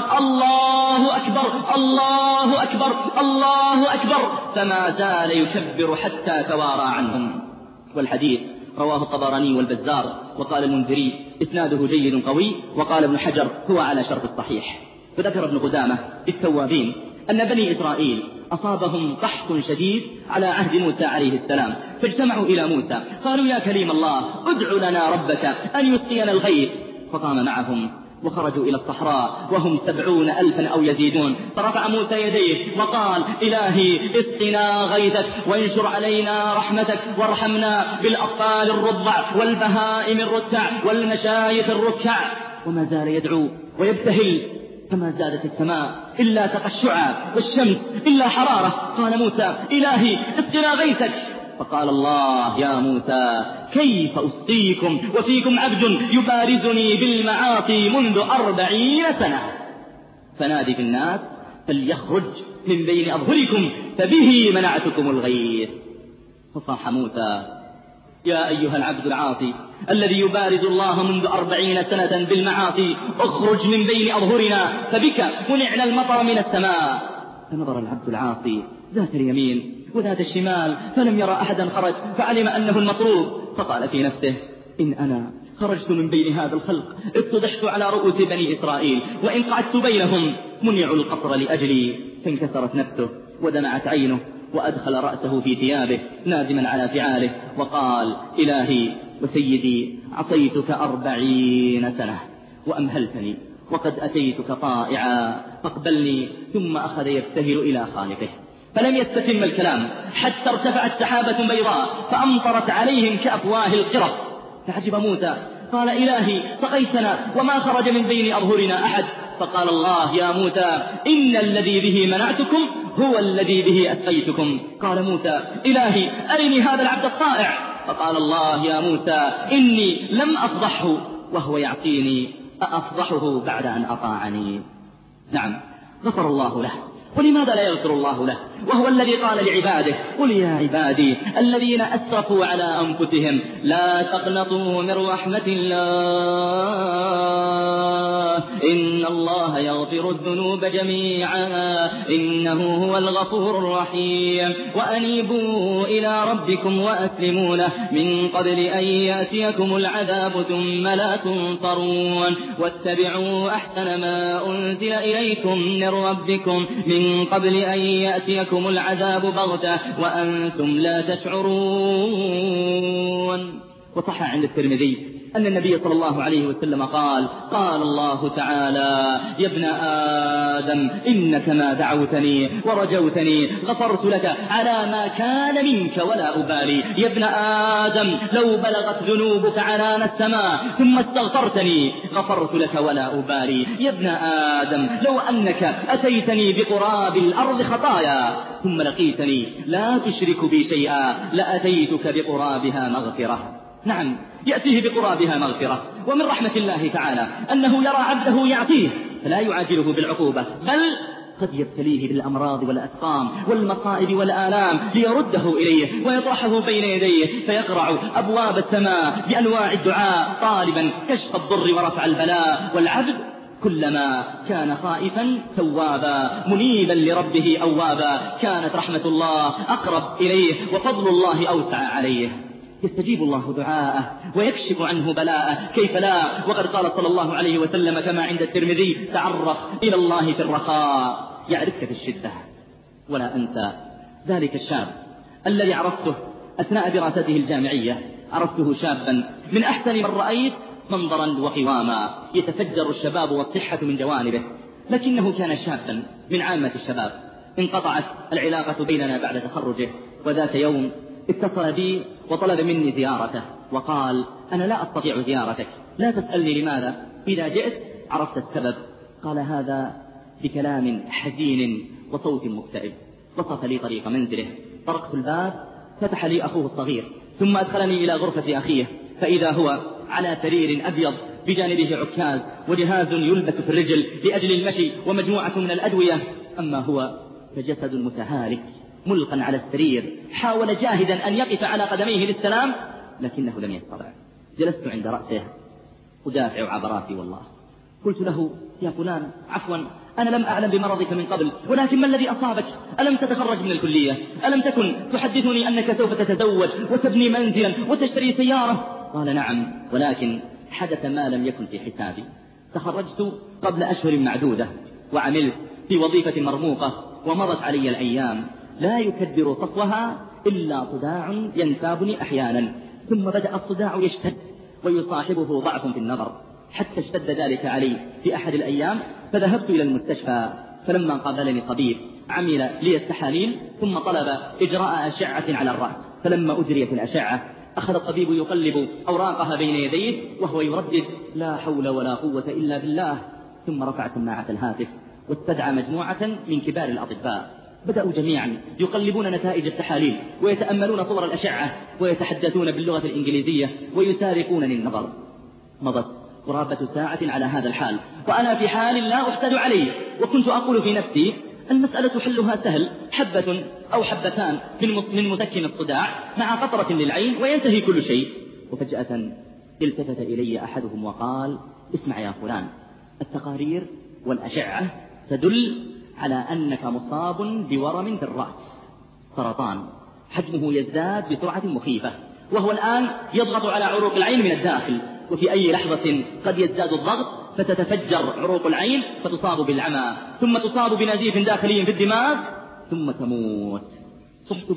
الله أكبر الله أكبر الله أكبر، فما زال يكبر حتى توارى عنهم. والحديث رواه الطبراني والبزار، وقال المنذري إسناده جيد قوي، وقال ابن حجر هو على شرط الصحيح. فذكر ابن قدامة التوابين أن بني إسرائيل أصابهم قحط شديد على عهد موسى عليه السلام، فاجتمعوا إلى موسى قالوا: يا كريم الله، ادع لنا ربك أن يسقينا الغيث. فقام معهم وخرجوا إلى الصحراء وهم 70,000 أو يزيدون، فرفع موسى يديه وقال: إلهي اسقنا غيثك وانشر علينا رحمتك وارحمنا بالأطفال الرضع والبهائم الرتع والمشايخ الركع. وما زال يدعو ويبتهل، فما زادت السماء إلا تقشعا والشمس إلا حرارة. قال موسى: إلهي اسقنا غيثك. فقال الله: يا موسى، كيف أسقيكم وفيكم عبد يبارزني بالمعاصي منذ 40 سنة؟ فنادي في الناس فليخرج من بين أظهركم فبه منعتكم الغيث. فصاح موسى: يا أيها العبد العاصي الذي يبارز الله منذ 40 سنة بالمعاصي، اخرج من بين أظهرنا فبك منعنا المطر من السماء. فنظر العبد العاصي ذات اليمين وذات الشمال فلم يرى أحدا خرج، فعلم أنه المطلوب، فقال في نفسه: إن أنا خرجت من بين هذا الخلق اتضحت على رؤوس بني إسرائيل، وإن قعدت بينهم منعوا القطر لأجلي. فانكسرت نفسه ودمعت عينه، وأدخل رأسه في ثيابه نادما على فعاله، وقال: إلهي وسيدي، عصيتك 40 سنة وأمهلتني، وقد أتيتك طائعا فاقبلني. ثم أخذ يبتهل إلى خالقه، فلم يستتم الكلام حتى ارتفعت سحابة بيضاء فأمطرت عليهم كأفواه القرب. فعجب موسى، قال: إلهي سقيتنا وما خرج من بين أظهرنا أحد. فقال الله: يا موسى، إن الذي به منعتكم هو الذي به أسقيتكم. قال موسى: إلهي أرني هذا العبد الطائع. فقال الله: يا موسى، إني لم أفضحه وهو يعصيني، أأفضحه بعد أن أطاعني؟ نعم، غفر الله له ولماذا لا يغفر الله له وهو الذي قال لعباده قل يا عبادي الذين أسرفوا على أنفسهم لا تقنطوا من رحمة الله إن الله يغفر الذنوب جميعا إنه هو الغفور الرحيم وأنيبوا إلى ربكم وأسلموا له من قبل أن يأتيكم العذاب ثم لا تنصرون واتبعوا أحسن ما أنزل إليكم من ربكم من قبل أن يأتيكم العذاب بغتة وأنتم لا تشعرون. وصح عند الترمذي أن النبي صلى الله عليه وسلم قال الله تعالى يا ابن آدم إنك ما دعوتني ورجوتني غفرت لك على ما كان منك ولا أبالي. يا ابن آدم لو بلغت ذنوبك عنان السماء ثم استغفرتني غفرت لك ولا أبالي. يا ابن آدم لو أنك أتيتني بقراب الأرض خطايا ثم لقيتني لا تشرك بي شيئا لأتيتك بقرابها مغفرة. نعم يأتيه بقرابها مغفرة. ومن رحمة الله تعالى أنه يرى عبده يعطيه فلا يعاجله بالعقوبة بل قد يبتليه بالأمراض والأسقام والمصائب والآلام ليرده إليه ويطرحه بين يديه فيقرع أبواب السماء بأنواع الدعاء طالبا كشف الضر ورفع البلاء. والعبد كلما كان خائفا توابا منيبا لربه أوابا كانت رحمة الله أقرب إليه وفضل الله أوسع عليه. يستجيب الله دعاءه ويكشف عنه بلاءه كيف لا. وقد قال صلى الله عليه وسلم كما عند الترمذي تعرف إلى الله في الرخاء يعرفك في الشدة. ولا أنسى ذلك الشاب الذي عرفته أثناء دراسته الجامعية. عرفته شابا من أحسن من رأيت منظرا وقواما يتفجر الشباب والصحة من جوانبه لكنه كان شابا من عامة الشباب. انقطعت العلاقة بيننا بعد تخرجه وذات يوم اتصل بي وطلب مني زيارته وقال أنا لا أستطيع زيارتك لا تسألني لماذا إذا جئت عرفت السبب. قال هذا بكلام حزين وصوت مكتئب. وصف لي طريق منزله طرقت الباب فتح لي أخوه الصغير ثم أدخلني إلى غرفة أخيه فإذا هو على سرير أبيض بجانبه عكاز وجهاز يلبس في الرجل لأجل المشي ومجموعة من الأدوية. أما هو فجسد متهالك ملقا على السرير حاول جاهدا أن يقف على قدميه للسلام لكنه لم يستطع. جلست عند رأسه أدافع عبراتي والله. قلت له يا فلان عفوا أنا لم أعلم بمرضك من قبل ولكن ما الذي أصابك؟ ألم تتخرج من الكلية؟ ألم تكن تحدثني أنك سوف تتزوج وتبني منزلا وتشتري سيارة؟ قال نعم ولكن حدث ما لم يكن في حسابي. تخرجت قبل أشهر معدودة وعملت في وظيفة مرموقة ومضت علي الأيام لا يكدر صفوها إلا صداع ينتابني أحيانا ثم بدأ الصداع يشتد ويصاحبه ضعف في النظر حتى اشتد ذلك علي في أحد الأيام فذهبت إلى المستشفى. فلما قابلني طبيب عمل لي التحاليل ثم طلب إجراء أشعة على الرأس. فلما أجريت الأشعة أخذ الطبيب يقلب أوراقها بين يديه وهو يردد لا حول ولا قوة إلا بالله. ثم رفع سماعة الهاتف واستدعى مجموعة من كبار الأطباء. بدأوا جميعا يقلبون نتائج التحاليل ويتأملون صور الأشعة ويتحدثون باللغة الإنجليزية ويسارقونني النظر. مضت قرابة ساعة على هذا الحال وأنا في حال لا أحسد عليه وكنت أقول في نفسي المسألة حلها سهل حبة أو حبتان من مسكن الصداع مع قطرة للعين وينتهي كل شيء. وفجأة التفت إلي أحدهم وقال اسمع يا فلان التقارير والأشعة تدل على أنك مصاب بورم في الرأس سرطان حجمه يزداد بسرعة مخيفة وهو الآن يضغط على عروق العين من الداخل وفي أي لحظة قد يزداد الضغط فتتفجر عروق العين فتصاب بالعمى ثم تصاب بنزيف داخلي في الدماغ ثم تموت. صحت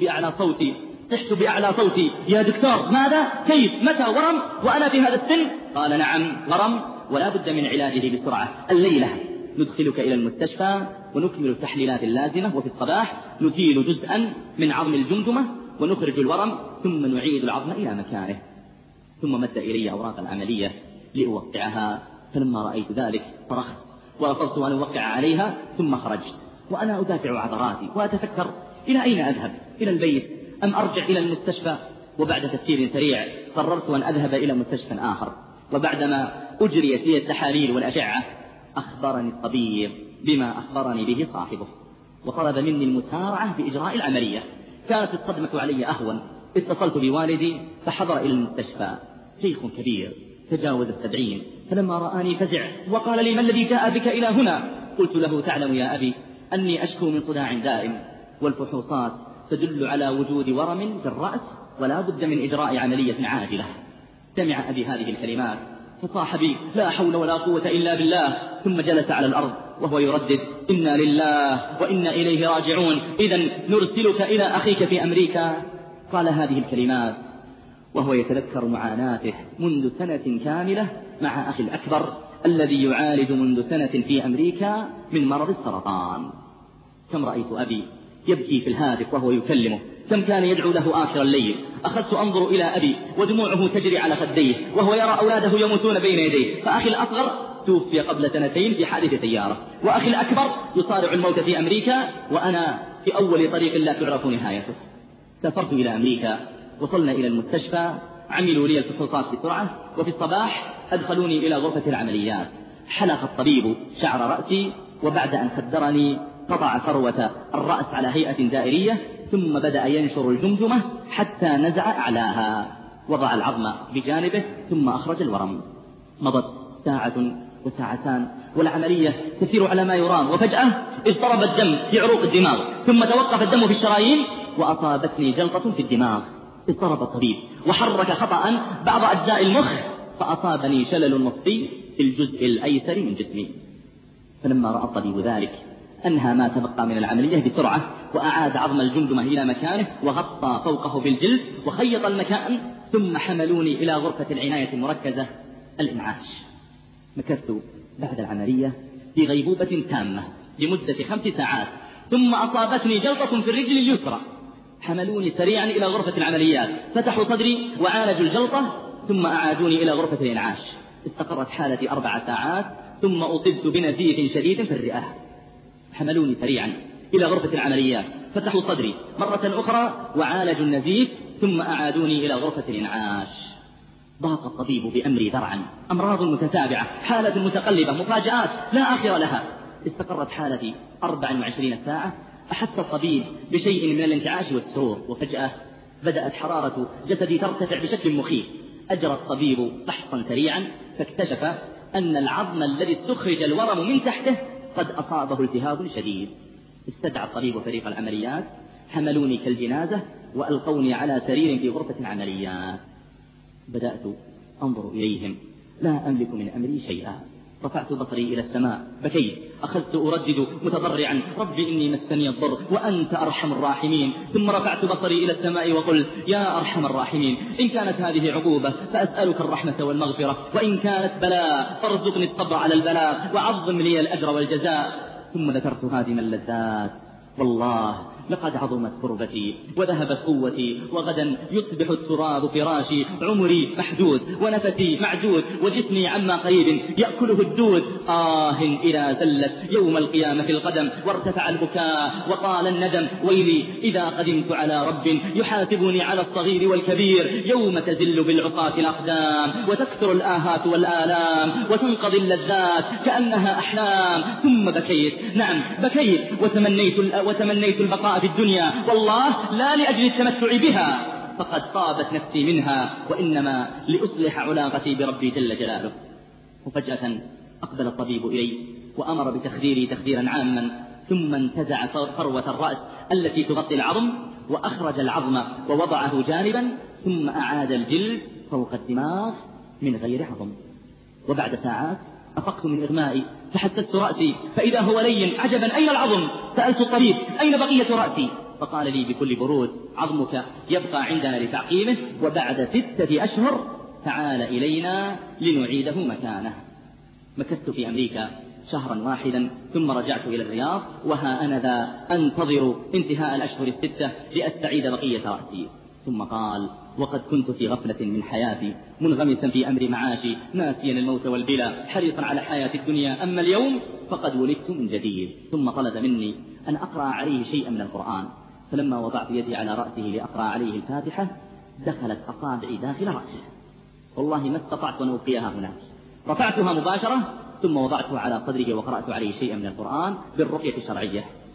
بأعلى صوتي يا دكتور ماذا؟ كيف؟ متى؟ ورم؟ وأنا في هذا السن؟ قال نعم ورم ولا بد من علاجه بسرعة. الليلة ندخلك إلى المستشفى ونكمل التحليلات اللازمة وفي الصباح نزيل جزءا من عظم الجمجمة ونخرج الورم ثم نعيد العظم إلى مكانه. ثم مد إلي أوراق العملية لأوقعها فلما رأيت ذلك صرخت ورفضت أن أوقع عليها ثم خرجت وأنا أدافع عضراتي وأتفكر إلى أين أذهب؟ إلى البيت أم أرجع إلى المستشفى؟ وبعد تفكير سريع قررت أن أذهب إلى مستشفى آخر. وبعدما أجريت لي التحاليل والأشعة أخبرني الطبيب بما أخبرني به صاحبه وطلب مني المسارعة بإجراء العملية. كانت الصدمة علي أهون. اتصلت بوالدي فحضر إلى المستشفى، شيخ كبير تجاوز 70، فلما رآني فزع وقال لي: ما الذي جاء بك إلى هنا؟ قلت له: تعلم يا أبي أني أشكو من صداع دائم، والفحوصات تدل على وجود ورم في الرأس ولا بد من إجراء عملية عاجلة. سمع أبي هذه الكلمات فصاح بي: لا حول ولا قوة إلا بالله، ثم جلس على الأرض وهو يردد: إنا لله وإنا إليه راجعون، إذن نرسلك إلى أخيك في أمريكا. قال هذه الكلمات وهو يتذكر معاناته منذ سنة كاملة مع أخي الأكبر الذي يعالج منذ سنة في أمريكا من مرض السرطان. كم رأيت أبي يبكي في الهاتف وهو يكلمه، كم كان يدعو له آخر الليل. أخذت أنظر إلى أبي ودموعه تجري على خديه وهو يرى أولاده يموتون بين يديه، فأخي الأصغر توفي قبل 2 في حادث سيارة، وأخي الأكبر يصارع الموت في أمريكا، وأنا في أول طريق لا تعرف نهايته. سافرت إلى أمريكا، وصلنا إلى المستشفى، عملوا لي الفحوصات بسرعة، وفي الصباح أدخلوني إلى غرفة العمليات. حلق الطبيب شعر رأسي، وبعد أن خدرني قطع فروة الرأس على هيئة دائرية، ثم بدأ ينشر الجمجمة حتى نزع أعلاها، وضع العظم بجانبه ثم أخرج الورم. مضت ساعة وساعتان والعملية تسير على ما يرام، وفجأة اضطرب الدم في عروق الدماغ، ثم توقف الدم في الشرايين، وأصابتني جلطة في الدماغ. اضطرب الطبيب وحرك خطأ بعض أجزاء المخ، فأصابني شلل نصفي في الجزء الأيسر من جسمي. فلما رأى الطبيب ذلك أنهى ما تبقى من العملية بسرعة، وأعاد عظم الجمجمة إلى مكانه، وغطى فوقه بالجلد، وخيط المكان، ثم حملوني إلى غرفة العناية المركزة الإنعاش. مكثت بعد العملية في غيبوبة تامة لمدة 5 ساعات، ثم أصابتني جلطة في الرجل اليسرى. حملوني سريعا إلى غرفة العمليات، فتحوا صدري وعالجوا الجلطة، ثم أعادوني إلى غرفة الإنعاش. استقرت حالتي 4 ساعات، ثم أصبت بنزيف شديد في الرئة. حملوني سريعا إلى غرفة العمليات، فتحوا صدري مرة أخرى وعالجوا النزيف، ثم أعادوني إلى غرفة الإنعاش. ضاق الطبيب بأمري ذرعا، أمراض متتابعة، حالة متقلبة، مفاجآت لا آخر لها. استقرت حالتي 24 ساعة. أحس الطبيب بشيء من الانتعاش والسرور، وفجأة بدأت حرارة جسدي ترتفع بشكل مخيف. أجرى الطبيب فحصا سريعا، فاكتشف أن العظم الذي استخرج الورم من تحته قد أصابه التهاب شديد. استدعى الطبيب فريق العمليات، حملوني كالجنازة وألقوني على سرير في غرفة العمليات. بدأت أنظر إليهم، لا أملك من أمري شيئا. رفعت بصري إلى السماء، بكيت، أخذت أردد متضرعا: ربي إني مسني الضر وأنت أرحم الراحمين. ثم رفعت بصري إلى السماء وقلت: يا أرحم الراحمين، إن كانت هذه عقوبة فأسألك الرحمة والمغفرة، وإن كانت بلاء فارزقني الصبر على البلاء وعظم لي الأجر والجزاء. ثم ذكرت هذه اللذات، والله لقد عظمت كربتي وذهبت قوتي، وغدا يصبح التراب فراشي، عمري محدود ونفسي معدود، وجسمي عما قريب يأكله الدود. إذا زلت يوم القيامة القدم، وارتفع البكاء وطال الندم. ويلي إذا قدمت على رب يحاسبني على الصغير والكبير، يوم تزل بالعصاة الأقدام، وتكثر الآهات والآلام، وتنقضي اللذات كأنها أحلام. ثم بكيت، نعم بكيت، وتمنيت البقاء في الدنيا، والله لا لأجل التمتع بها، فقد طابت نفسي منها، وإنما لأصلح علاقتي بربي جل جلاله. وفجأة أقبل الطبيب إلي وأمر بتخديري تخديرا عاما، ثم انتزع فروة الرأس التي تغطي العظم، وأخرج العظم ووضعه جانبا، ثم أعاد الجلد فوق الدماغ من غير عظم. وبعد ساعات أفقت من إغمائي، فحسست رأسي فإذا هو لين. عجبا، أين العظم؟ سألت الطبيب: أين بقية رأسي؟ فقال لي بكل برود: عظمك يبقى عندنا لتعقيمه، وبعد 6 أشهر تعال إلينا لنعيده مكانه. مكثت في أمريكا شهرا واحدا، ثم رجعت إلى الرياض، وها أنا ذا أنتظر انتهاء الأشهر 6 لأستعيد بقية رأسي. ثم قال: وقد كنت في غفلة من حياتي، منغمسا في أمر معاشي، ناسيا الموت والبلا، حريصا على حياة الدنيا، أما اليوم فقد ولدت من جديد. ثم طلب مني أن أقرأ عليه شيئا من القرآن، فلما وضعت يدي على رأسه لأقرأ عليه الفاتحة دخلت أصابعي داخل رأسه، والله ما استطعت أن أوقيها هناك. رفعتها مباشرة، ثم وضعتها على صدره وقرأت عليه شيئا من القرآن بالرقية الشرعية.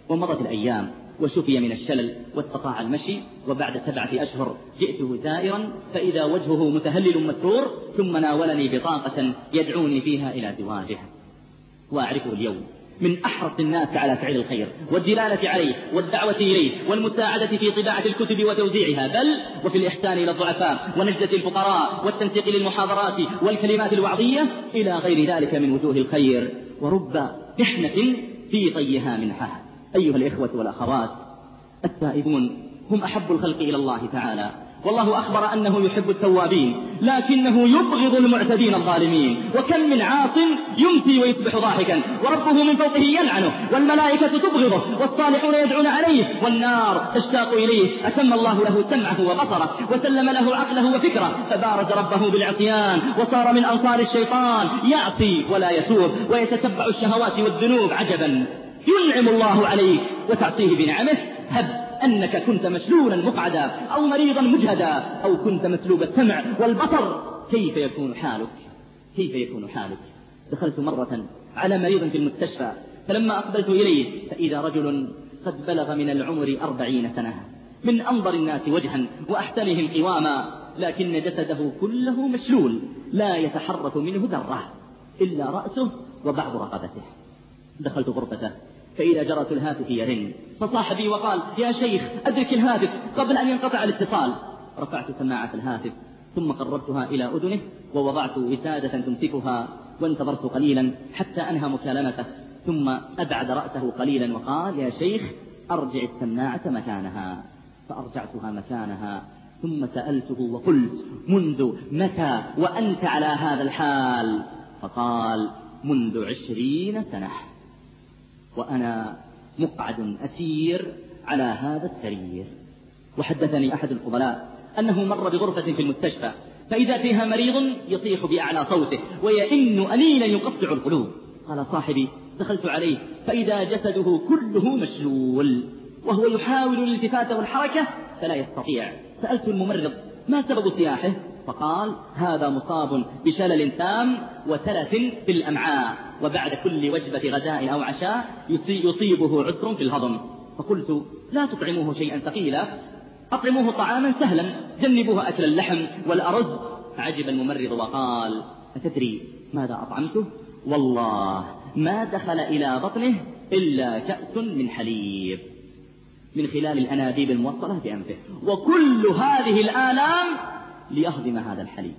ومضت الأيام وشفي من الشلل واستطاع المشي، وبعد 7 أشهر جئته زائرا فإذا وجهه متهلل مسرور، ثم ناولني بطاقة يدعوني فيها إلى زواجه. وأعرفه اليوم من أحرص الناس على فعل الخير والدلالة عليه والدعوة إليه والمساعدة في طباعة الكتب وتوزيعها، بل وفي الإحسان إلى الضعفاء ونجدة الفقراء والتنسيق للمحاضرات والكلمات الوعظية إلى غير ذلك من وجوه الخير. ورب محنة في طيها منحها. أيها الإخوة والأخوات، التائبون هم أحب الخلق إلى الله تعالى، والله أخبر أنه يحب التوابين لكنه يبغض المعتدين الظالمين. وكم من عاص يمسي ويصبح ضاحكا وربه من فوقه يلعنه، والملائكة تبغضه والصالحون يدعون عليه والنار تشتاق إليه. أتم الله له سمعه وبصره وسلم له عقله وفكره، فبارز ربه بالعصيان وصار من أنصار الشيطان، يعصي ولا يتوب ويتتبع الشهوات والذنوب. عجبا، ينعم الله عليك وتعصيه بنعمه. هب أنك كنت مشلولا مقعدا أو مريضا مجهدا أو كنت مسلوب السمع والبصر، كيف يكون حالك؟ دخلت مرة على مريض في المستشفى، فلما أقبلت إليه فإذا رجل قد بلغ من العمر 40 سنة، من أنظر الناس وجها وأحسنهم قواما، لكن جسده كله مشلول لا يتحرك منه ذرة إلا رأسه وبعض رقبته. دخلت غرفته فإذا جرس الهاتف يرن، فصاح بي وقال: يا شيخ أدرك الهاتف قبل أن ينقطع الاتصال. رفعت سماعة الهاتف ثم قربتها إلى أذنه ووضعت وسادة تمسكها، وانتظرت قليلا حتى أنهى مكالمته، ثم أبعد رأسه قليلا وقال: يا شيخ أرجع السماعة مكانها. فأرجعتها مكانها، ثم سألته وقلت: منذ متى وأنت على هذا الحال؟ فقال: منذ 20 سنة وأنا مقعد أسير على هذا السرير. وحدثني أحد الفضلاء أنه مر بغرفة في المستشفى فإذا فيها مريض يصيح بأعلى صوته ويئن أنينا يقطع القلوب. قال صاحبي: دخلت عليه فإذا جسده كله مشلول وهو يحاول الالتفات والحركة فلا يستطيع. سألت الممرض: ما سبب صياحه؟ فقال: هذا مصاب بشلل تام وتلف في الأمعاء، وبعد كل وجبة غداء أو عشاء يصيبه عسر في الهضم. فقلت: لا تطعموه شيئا ثقيلا، أطعموه طعاما سهلا، جنبوه أكل اللحم والأرز. فعجب الممرض وقال: أتدري ماذا أطعمته؟ والله ما دخل إلى بطنه إلا كأس من حليب من خلال الأنابيب الموصلة بأنفه، وكل هذه الآلام ليهضم هذا الحليب،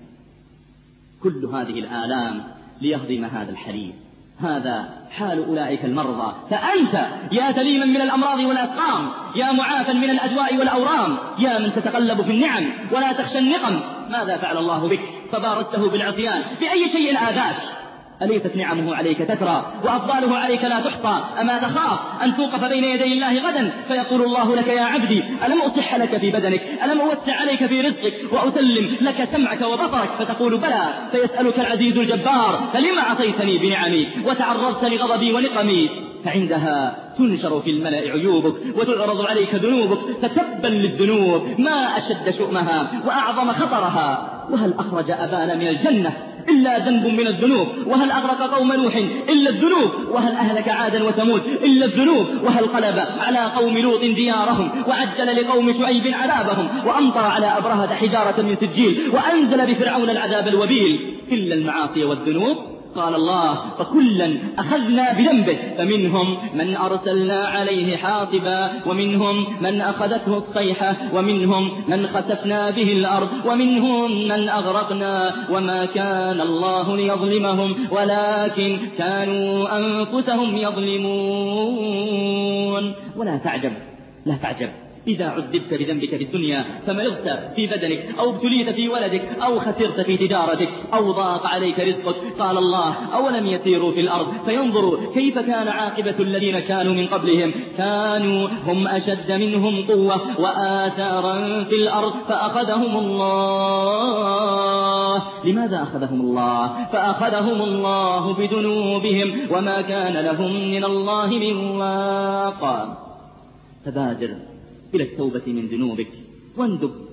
كل هذه الآلام ليهضم هذا الحليب. هذا حال أولئك المرضى. فأنت يا سليما من الأمراض والأسقام، يا معافا من الأدواء والأورام، يا من تتقلب في النعم ولا تخشى النقم، ماذا فعل الله بك فبارزته بالعصيان؟ بأي شيء آذاك؟ أليست نعمه عليك تترى وأفضاله عليك لا تحصى؟ أما تخاف أن توقف بين يدي الله غدا فيقول الله لك: يا عبدي ألم أصح لك في بدنك؟ ألم أوسع عليك في رزقك وأسلم لك سمعك وبصرك؟ فتقول: بلى. فيسألك العزيز الجبار: فلما عصيتني بنعمي وتعرضت لغضبي ونقمي؟ فعندها تنشر في الملأ عيوبك وتعرض عليك ذنوبك، فتبا للذنوب ما أشد شؤمها وأعظم خطرها. وهل أخرج أبانا من الجنة إلا ذنب من الذنوب؟ وهل أغرق قوم نوح إلا الذنوب؟ وهل أهلك عادا وثمود إلا الذنوب؟ وهل قلب على قوم لوط ديارهم وعجل لقوم شعيب عذابهم وأمطر على أبرهة حجارة من سجيل وأنزل بفرعون العذاب الوبيل إلا المعاصي والذنوب؟ قال الله: فكلا أخذنا بذنبه، فمنهم من أرسلنا عليه حاصبا، ومنهم من أخذته الصيحة، ومنهم من خسفنا به الأرض، ومنهم من أغرقنا، وما كان الله ليظلمهم ولكن كانوا أنفسهم يظلمون. ولا تعجب، لا تعجب إذا عذبت بذنبك في الدنيا، فمرضت في بدنك أو ابتليت في ولدك أو خسرت في تجارتك أو ضاق عليك رزقك. قال الله: أولم يسيروا في الأرض فينظروا كيف كان عاقبة الذين كانوا من قبلهم، كانوا هم أشد منهم قوة وآثارا في الأرض فأخذهم الله. لماذا أخذهم الله؟ فأخذهم الله بذنوبهم وما كان لهم من الله من واق. فبادر إلى التوبة من ذنوبك واندب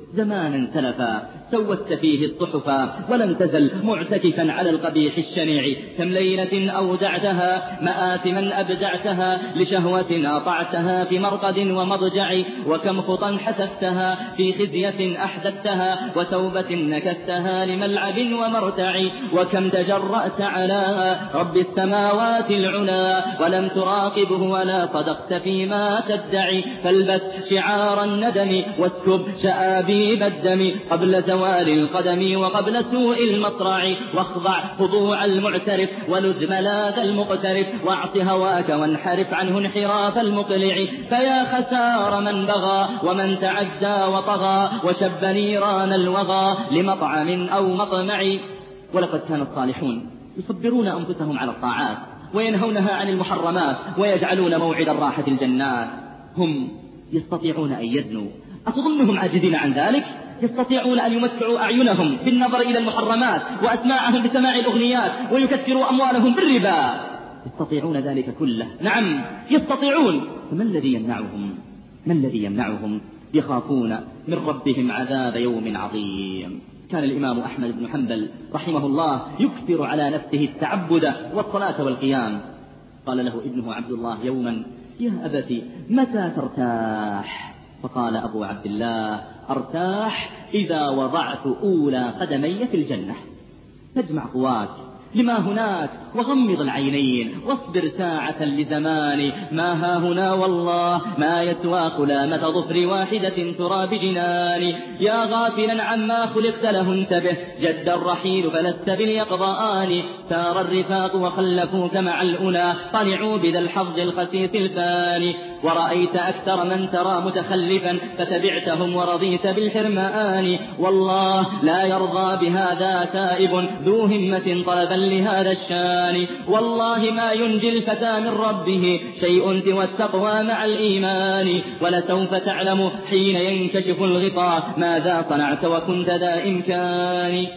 زمانا سلفا سوت فيه الصحفا، ولم تزل معتكفا على القبيح الشنيع. كم ليلة أودعتها مآثما أبدعتها، لشهوة أطعتها في مرقد ومضجع، وكم خطا حسبتها في خزية أحدثتها، وتوبة نكثتها لملعب ومرتع. وكم تجرأت على رب السماوات العلا، ولم تراقبه ولا صدقت فيما تدعي. فالبس شعار الندم واسكب شآبيب الدم، قبل زوال القدم وقبل سوء المطرع. واخضع خضوع المعترف ولذ ملاذ المقترف، واعص هواك وانحرف عنه انحراف المقلع. فيا خسار من بغى ومن تعدى وطغى، وشب نيران الوغى لمطعم أو مطمع. ولقد كان الصالحون يصبرون أنفسهم على الطاعات وينهونها عن المحرمات، ويجعلون موعد الراحة الجنات. هم يستطيعون أن يزنوا، أتظنهم عاجزين عن ذلك؟ يستطيعون أن يمتعوا أعينهم بالنظر إلى المحرمات، وأسماعهم بسماع الأغنيات، ويكثروا أموالهم بالربا. يستطيعون ذلك كله، نعم يستطيعون. فما الذي يمنعهم؟ ما الذي يمنعهم؟ يخافون من ربهم عذاب يوم عظيم. كان الإمام أحمد بن حنبل رحمه الله يكثر على نفسه التعبد والصلاة والقيام. قال له ابنه عبد الله يوما: يا أبت متى ترتاح؟ فقال أبو عبد الله: أرتاح إذا وضعت أولى قدمي في الجنة. فاجمع قواك لما هناك وغمض العينين، واصبر ساعة لزمان ما ها هنا، والله ما يسوى قلامة ظفر واحدة ترى بجنان. يا غافلا عما خلقت له انتبه، جد الرحيل فلست باليقظان. سار الرفاق وخلفوك مع الأولى، طلعوا بذا الحظ الخسيس الفاني. ورأيت أكثر من ترى متخلفا، فتبعتهم ورضيت بالحرمان. والله لا يرضى بهذا تائب ذو همة طلبا لهذا الشان. والله ما ينجي الفتى من ربه شيء سوى التقوى مع الإيمان. ولسوف تعلم حين ينكشف الغطاء ماذا صنعت وكنت ذا إمكان.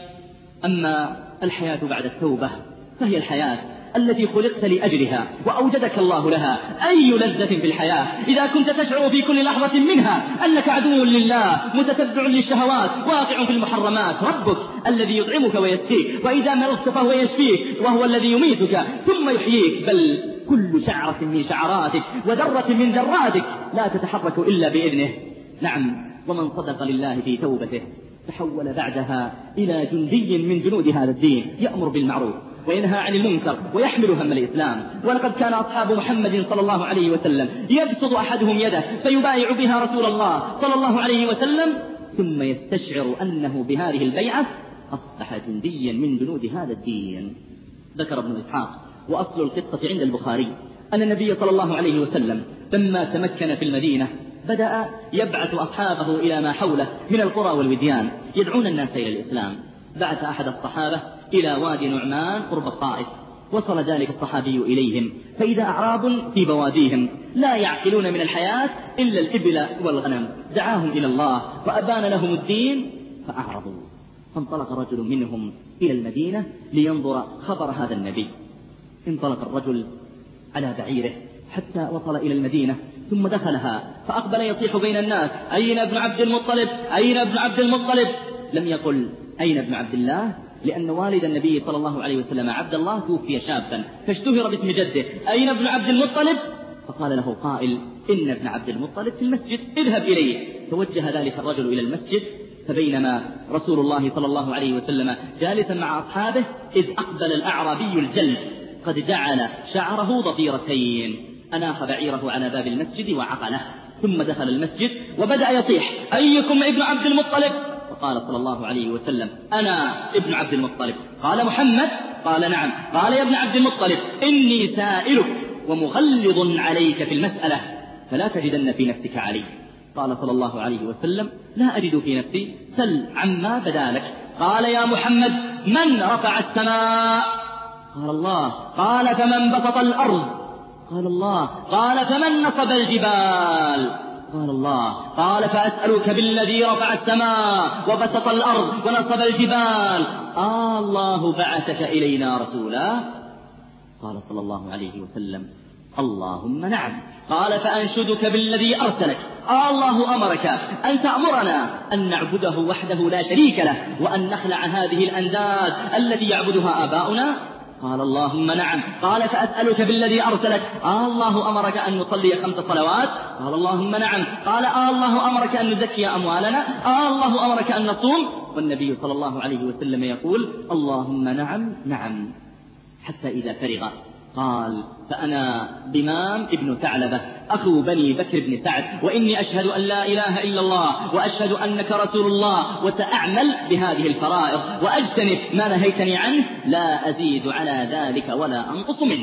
أما الحياة بعد التوبة فهي الحياة التي خلقت لأجلها وأوجدك الله لها. أي لذة في الحياة إذا كنت تشعر في كل لحظة منها أنك عدو لله، متتبع للشهوات، واقع في المحرمات. ربك الذي يطعمك ويسقيك، وإذا مرضت فهو يشفيك، وهو الذي يميتك ثم يحييك. بل كل شعرة من شعراتك وذرة من ذراتك لا تتحرك إلا بإذنه. نعم، ومن صدق لله في توبته تحول بعدها إلى جندي من جنود هذا الدين، يأمر بالمعروف وينهى عن المنكر ويحمل هم الإسلام. ولقد كان أصحاب محمد صلى الله عليه وسلم يبسط أحدهم يده فيبايع بها رسول الله صلى الله عليه وسلم، ثم يستشعر أنه بهذه البيعة أصبح جنديا من جنود هذا الدين. ذكر ابن إسحاق وأصل القصة عند البخاري أن النبي صلى الله عليه وسلم لما تمكن في المدينة بدأ يبعث أصحابه إلى ما حوله من القرى والوديان يدعون الناس إلى الإسلام. بعث أحد الصحابة إلى وادي نعمان قرب الطائف. وصل ذلك الصحابي إليهم فإذا أعراب في بواديهم لا يعقلون من الحياة إلا الإبل والغنم. دعاهم إلى الله وأبان لهم الدين فأعرضوا. فانطلق رجل منهم إلى المدينة لينظر خبر هذا النبي. انطلق الرجل على بعيره حتى وصل إلى المدينة، ثم دخلها فأقبل يصيح بين الناس: أين ابن عبد المطلب؟ أين ابن عبد المطلب؟ لم يقل أين ابن عبد الله، لأن والد النبي صلى الله عليه وسلم عبد الله توفي شابا فاشتهر باسم جده. أين ابن عبد المطلب؟ فقال له قائل: إن ابن عبد المطلب في المسجد، اذهب إليه. توجه ذلك الرجل إلى المسجد، فبينما رسول الله صلى الله عليه وسلم جالسا مع أصحابه إذ أقبل الأعرابي الجلد قد جعل شعره ضفيرتين، أناخ بعيره على باب المسجد وعقله، ثم دخل المسجد وبدأ يصيح: أيكم ابن عبد المطلب؟ فقال صلى الله عليه وسلم: أنا ابن عبد المطلب. قال: محمد؟ قال: نعم. قال: يا ابن عبد المطلب، إني سائلك ومغلظ عليك في المسألة، فلا تجدن في نفسك علي. قال صلى الله عليه وسلم: لا أجد في نفسي، سل عما بدا لك. قال: يا محمد، من رفع السماء؟ قال: الله. قال: فمن بسط الأرض؟ قال: الله. قال: فمن نصب الجبال؟ قال: الله. قال: فأسألك بالذي رفع السماء وبسط الأرض ونصب الجبال، الله بعثك إلينا رسولا؟ قال صلى الله عليه وسلم: اللهم نعم. قال فأنشدك بالذي أرسلك، الله أمرك أن تأمرنا أن نعبده وحده لا شريك له، وأن نخلع هذه الأنداد التي يعبدها آباؤنا؟ قال اللهم نعم. قال فأسألك بالذي أرسلك، الله أمرك أن نصلي 5 صلوات؟ قال اللهم نعم. قال الله أمرك أن نزكي أموالنا؟ الله أمرك أن نصوم؟ والنبي صلى الله عليه وسلم يقول اللهم نعم نعم، حتى إذا فرغ قال فأنا ضمام ابن ثعلبة أخو بني بكر بن سعد، وإني أشهد أن لا إله إلا الله وأشهد أنك رسول الله، وسأعمل بهذه الفرائض وأجتنب ما نهيتني عنه، لا أزيد على ذلك ولا أنقص منه.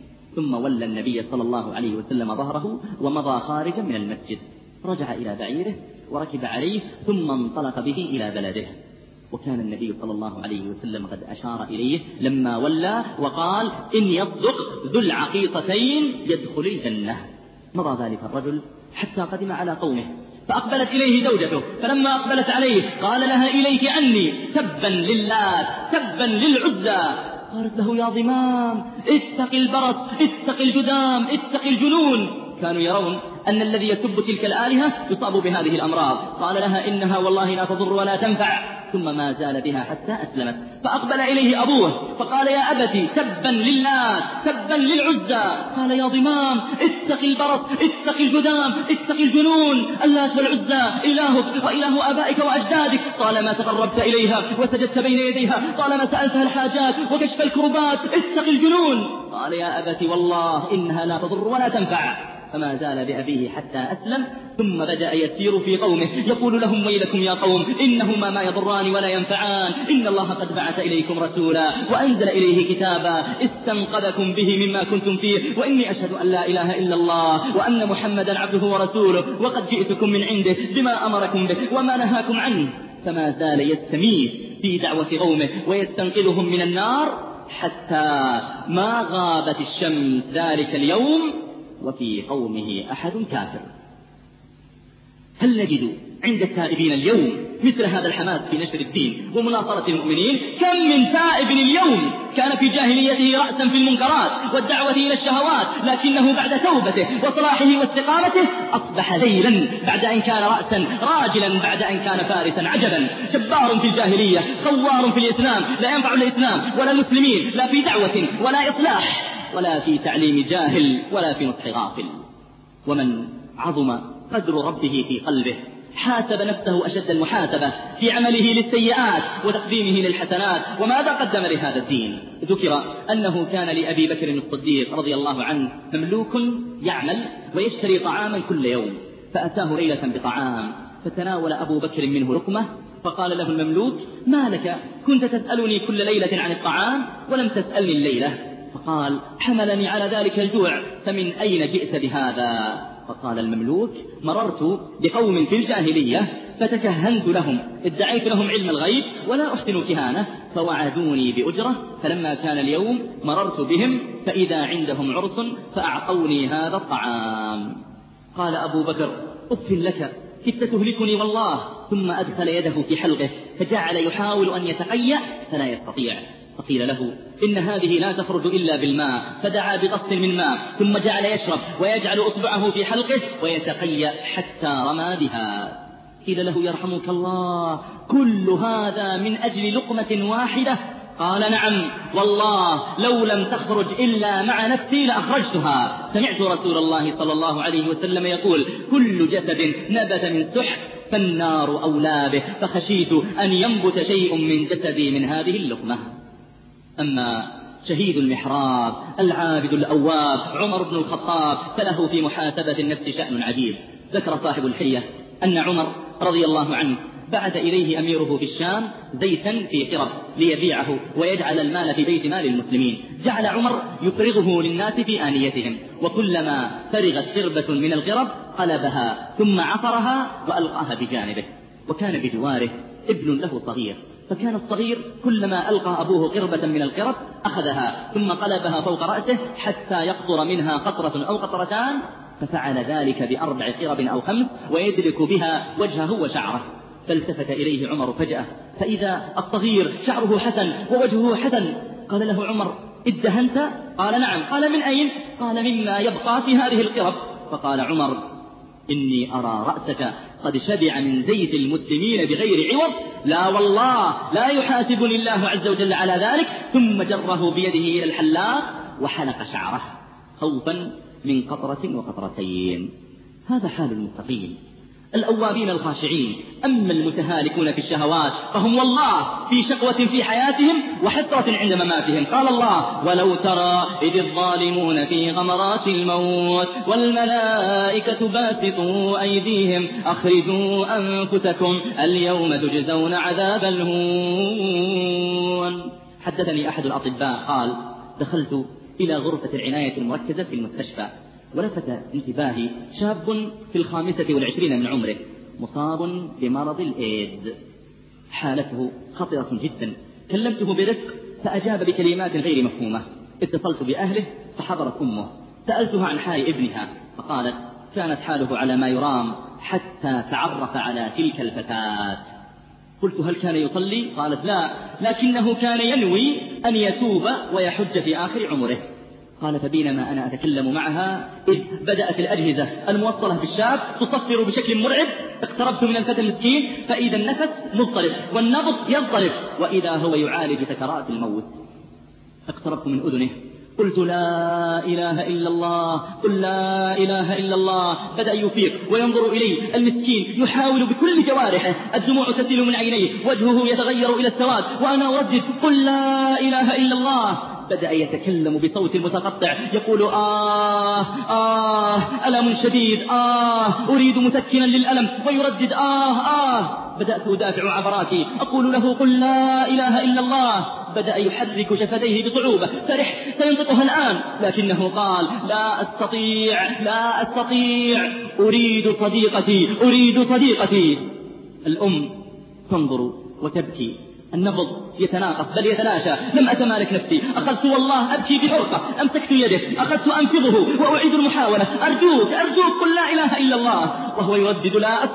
ثم ولى النبي صلى الله عليه وسلم ظهره ومضى خارجا من المسجد، رجع إلى بعيره وركب عليه ثم انطلق به إلى بلده. وكان النبي صلى الله عليه وسلم قد أشار إليه لما ولى وقال إن يصدق ذو العقيصتين يدخل الجنة. مضى ذلك الرجل حتى قدم على قومه، فأقبلت إليه زوجته، فلما أقبلت عليه قال لها إليك عني، تبا للات تبا للعزى. قالت له يا ضمام اتق البرص اتق الجذام اتق الجنون. كانوا يرون أن الذي يسب تلك الآلهة يصاب بهذه الأمراض. قال لها إنها والله لا تضر ولا تنفع، ثم ما زال بها حتى أسلمت. فأقبل إليه أبوه فقال يا أبتي تبا لله تبا للعزى. قال يا ضمام اتق البرص اتق الجذام اتق الجنون، اللات والعزى إلهك وإله آبائك وأجدادك، طالما تقربت إليها وسجدت بين يديها، طالما سألتها الحاجات وكشف الكربات، اتق الجنون. قال يا أبتي والله إنها لا تضر ولا تنفع. فما زال بأبيه حتى أسلم، ثم بدأ يسير في قومه يقول لهم ويلكم يا قوم إنهما ما يضران ولا ينفعان، إن الله قد بعث إليكم رسولا وأنزل إليه كتابا استنقذكم به مما كنتم فيه، وإني أشهد أن لا إله إلا الله وأن محمدا عبده ورسوله، وقد جئتكم من عنده بما أمركم به وما نهاكم عنه. فما زال يستميت في دعوة قومه ويستنقذهم من النار حتى ما غابت الشمس ذلك اليوم وفي قومه أحد كافر. هل نجد عند التائبين اليوم مثل هذا الحماس في نشر الدين ومناصرة المؤمنين؟ كم من تائب اليوم كان في جاهليته رأسا في المنكرات والدعوة إلى الشهوات، لكنه بعد توبته وصلاحه واستقامته أصبح ذيلا بعد أن كان رأسا، راجلا بعد أن كان فارسا. عجبا، جبار في الجاهلية، خوار في الإسلام، لا ينفع الإسلام ولا المسلمين، لا في دعوة ولا إصلاح ولا في تعليم جاهل ولا في نصح غافل. ومن عظم قدر ربه في قلبه حاسب نفسه أشد المحاسبة في عمله للسيئات وتقديمه للحسنات. وماذا قدم لهذا الدين؟ ذكر أنه كان لأبي بكر الصديق رضي الله عنه مملوك يعمل ويشتري طعاما كل يوم، فأتاه ليلة بطعام فتناول أبو بكر منه لقمة، فقال له المملوك ما لك كنت تسألني كل ليلة عن الطعام ولم تسألني الليلة؟ فقال حملني على ذلك الجوع، فمن أين جئت بهذا؟ فقال المملوك مررت بقوم في الجاهلية فتكهنت لهم، ادعيت لهم علم الغيب ولا أحسن كهانة، فوعدوني بأجرة، فلما كان اليوم مررت بهم فإذا عندهم عرس فأعطوني هذا الطعام. قال أبو بكر أف لك كدت تهلكني والله، ثم أدخل يده في حلقه فجعل يحاول أن يتقيأ فلا يستطيع. فقيل له إن هذه لا تخرج إلا بالماء، فدعا بقص من ماء ثم جعل يشرب ويجعل أصبعه في حلقه ويتقيأ حتى رمى بها. قيل له يرحمك الله كل هذا من أجل لقمة واحدة؟ قال نعم والله لو لم تخرج إلا مع نفسي لأخرجتها. سمعت رسول الله صلى الله عليه وسلم يقول كل جسد نبت من سحت فالنار أولى به، فخشيت أن ينبت شيء من جسدي من هذه اللقمة. أما شهيد المحراب العابد الأواب عمر بن الخطاب فله في محاسبة النفس شأن عجيب. ذكر صاحب الحية أن عمر رضي الله عنه بعث إليه أميره في الشام زيتا في قرب ليبيعه ويجعل المال في بيت مال المسلمين. جعل عمر يفرغه للناس في آنيتهم، وكلما فرغت قربة من القرب قلبها ثم عصرها وألقاها بجانبه. وكان بجواره ابن له صغير، فكان الصغير كلما ألقى أبوه قربة من القرب أخذها ثم قلبها فوق رأسه حتى يقطر منها قطرة أو قطرتان، ففعل ذلك ب4 قرب أو 5 ويدرك بها وجهه وشعره. فالتفت إليه عمر فجأة فإذا الصغير شعره حسن ووجهه حسن. قال له عمر ادهنت؟ قال نعم. قال من أين؟ قال مما يبقى في هذه القرب. فقال عمر إني أرى رأسك قد شبع من زيت المسلمين بغير عوض، لا والله لا يحاسبني الله عز وجل على ذلك. ثم جره بيده إلى الحلاق وحلق شعره خوفا من قطرة وقطرتين. هذا حال المتقين الأوابين الخاشعين. أما المتهالكون في الشهوات فهم والله في شقوة في حياتهم وحسرة عند مماتهم. قال الله ولو ترى إذ الظالمون في غمرات الموت والملائكة باسطوا أيديهم أخرجوا أنفسكم اليوم تجزون عذاب الهون. حدثني أحد الأطباء قال دخلت إلى غرفة العناية المركزة في المستشفى ولفت انتباهي شاب في 25 من عمره مصاب بمرض الإيدز، حالته خطرة جدا. كلمته برفق فأجاب بكلمات غير مفهومة. اتصلت بأهله فحضرت أمه، سألتها عن حال ابنها فقالت كانت حاله على ما يرام حتى تعرف على تلك الفتاة. قلت هل كان يصلي؟ قالت لا، لكنه كان ينوي أن يتوب ويحج في آخر عمره. قال فبينما أنا أتكلم معها إذ بدأت الأجهزة الموصلة بالشاب تصفر بشكل مرعب. اقتربت من الفتى المسكين فإذا النفس مضطرب والنبض يضطرب وإذا هو يعالج سكرات الموت. اقتربت من أذنه قلت لا إله إلا الله، قل لا إله إلا الله. بدأ يفيق وينظر إلي المسكين يحاول بكل جوارحه، الدموع تسيل من عينيه، وجهه يتغير إلى السواد وأنا أردد قل لا إله إلا الله. بدأ يتكلم بصوت متقطع يقول ألم شديد، أريد مسكنا للألم، ويردد بدأت أدافع عبراتي أقول له قل لا إله إلا الله. بدأ يحرك شفتيه بصعوبة، فرح سينطقها الآن لكنه قال لا أستطيع، أريد صديقتي. الأم تنظر وتبكي، النبض يتناقص بل يتلاشى. لم أتمالك نفسي، أخذت والله أبكي بحرقة، أمسكت يده أخذت أنفضه وأعيد المحاولة أرجوك قل لا إله إلا الله، وهو يردد لا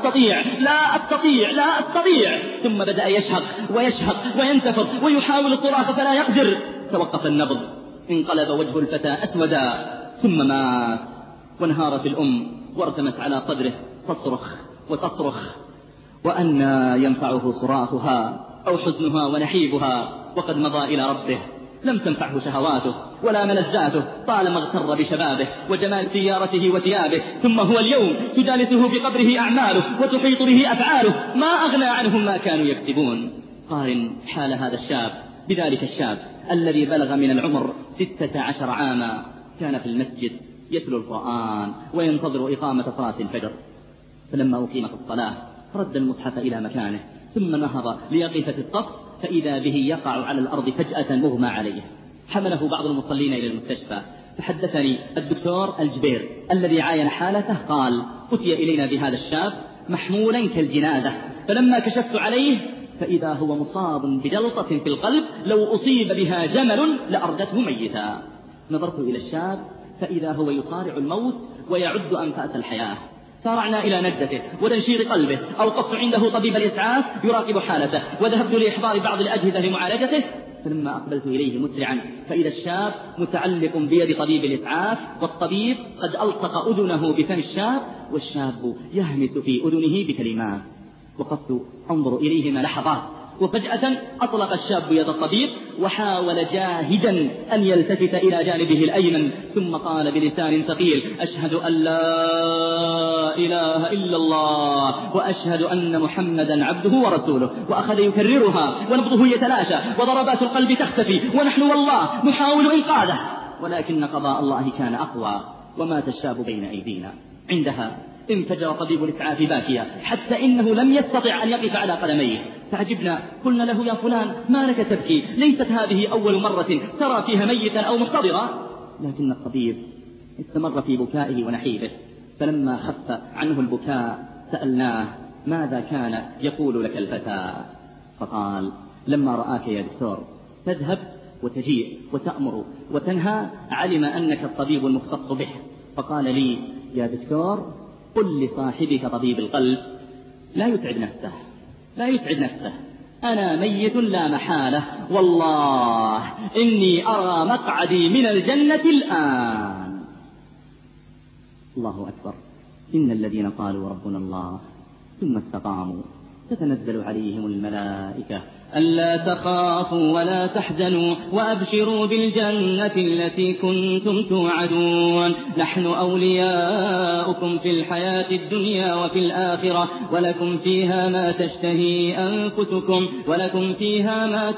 أستطيع. ثم بدأ يشهق وينتفض ويحاول الصراخ فلا يقدر. توقف النبض، انقلب وجه الفتى أسودا ثم مات. وانهارت الأم وارتمت على صدره تصرخ وأنى ينفعه صراخها أو حزنها ونحيبها وقد مضى إلى ربه. لم تنفعه شهواته ولا ملذاته طالما اغتر بشبابه وجمال سيارته وثيابه. ثم هو اليوم تجالسه في قبره أعماله وتحيط به أفعاله، ما أغنى عنهم ما كانوا يكسبون. قارن حال هذا الشاب بذلك الشاب الذي بلغ من العمر 16 عاما، كان في المسجد يتلو القرآن وينتظر إقامة صلاة الفجر، فلما أقيمت الصلاة رد المصحف إلى مكانه ثم نهض ليقف في الصف فإذا به يقع على الأرض فجأة مغمى عليه. حمله بعض المصلين إلى المستشفى. فحدثني الدكتور الجبير الذي عاين حالته قال أتي إلينا بهذا الشاب محمولا كالجنازة، فلما كشفت عليه فإذا هو مصاب بجلطة في القلب لو أصيب بها جمل لأردته ميتا. نظرت إلى الشاب فإذا هو يصارع الموت ويعد أنفاس الحياة. سارعنا إلى نجدته وتنشير قلبه. أوقفت عنده طبيب الإسعاف يراقب حالته وذهبت لإحضار بعض الأجهزة لمعالجته. فلما أقبلت إليه مسرعا فإذا الشاب متعلق بيد طبيب الإسعاف والطبيب قد ألصق أذنه بفم الشاب والشاب يهمس في أذنه بكلمات. وقفت أنظر إليهما لحظات وفجأة أطلق الشاب يد الطبيب وحاول جاهدا أن يلتفت إلى جانبه الأيمن ثم قال بلسان ثقيل أشهد أن لا إله إلا الله وأشهد أن محمدا عبده ورسوله. وأخذ يكررها ونبضه يتلاشى وضربات القلب تختفي ونحن والله نحاول إنقاذه، ولكن قضاء الله كان أقوى ومات الشاب بين أيدينا. عندها انفجر طبيب الإسعاف باكيا حتى إنه لم يستطع أن يقف على قدميه. فعجبنا، قلنا له يا فلان ما لك تبكي؟ ليست هذه أول مرة ترى فيها ميتا أو محتضرا. لكن الطبيب استمر في بكائه ونحيبه. فلما خف عنه البكاء سألناه ماذا كان يقول لك الفتى؟ فقال لما رآك يا دكتور تذهب وتجيء وتأمر وتنهى علم أنك الطبيب المختص به، فقال لي يا دكتور قل لصاحبك طبيب القلب لا يتعب نفسه أنا ميت لا محالة، والله إني أرى مقعدي من الجنة الآن. الله أكبر. إن الذين قالوا ربنا الله ثم استقاموا تتنزل عليهم الملائكة ألا تخافوا ولا تحزنوا وأبشروا بالجنة التي كنتم توعدون، نحن أولياؤكم في الحياة الدنيا وفي الآخرة، ولكم فيها ما تشتهي أنفسكم ولكم فيها ما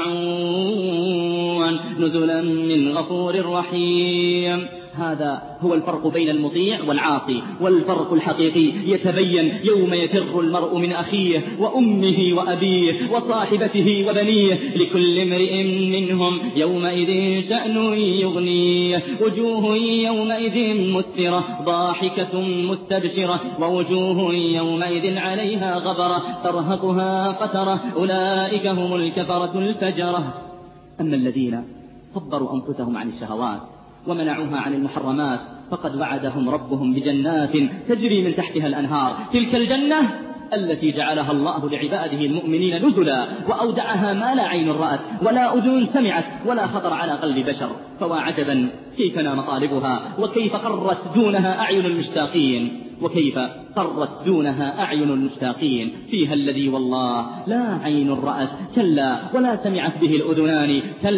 تدعون، نزلا من غفور رحيم. هذا هو الفرق بين المطيع والعاصي، والفرق الحقيقي يتبين يوم يفر المرء من أخيه وأمه وأبيه وصاحبته وبنيه، لكل امرئ منهم يومئذ شأن يغنيه، وجوه يومئذ مسفرة ضاحكة مستبشرة، ووجوه يومئذ عليها غبرة ترهقها قترة، أولئك هم الكفرة الفجرة. أما الذين صبروا أنفسهم عن الشهوات ومنعوها عن المحرمات فقد وعدهم ربهم بجنات تجري من تحتها الأنهار، تلك الجنة التي جعلها الله لعباده المؤمنين نزلا، وأودعها ما لا عين رأت ولا أذن سمعت ولا خطر على قلب بشر. فوا عجبا كيف نام طالبها، وكيف قرت دونها أعين المشتاقين، وكيف قرت دونها أعين المشتاقين. فيها الذي والله لا عين رأت كلا ولا سمعت به الأذنان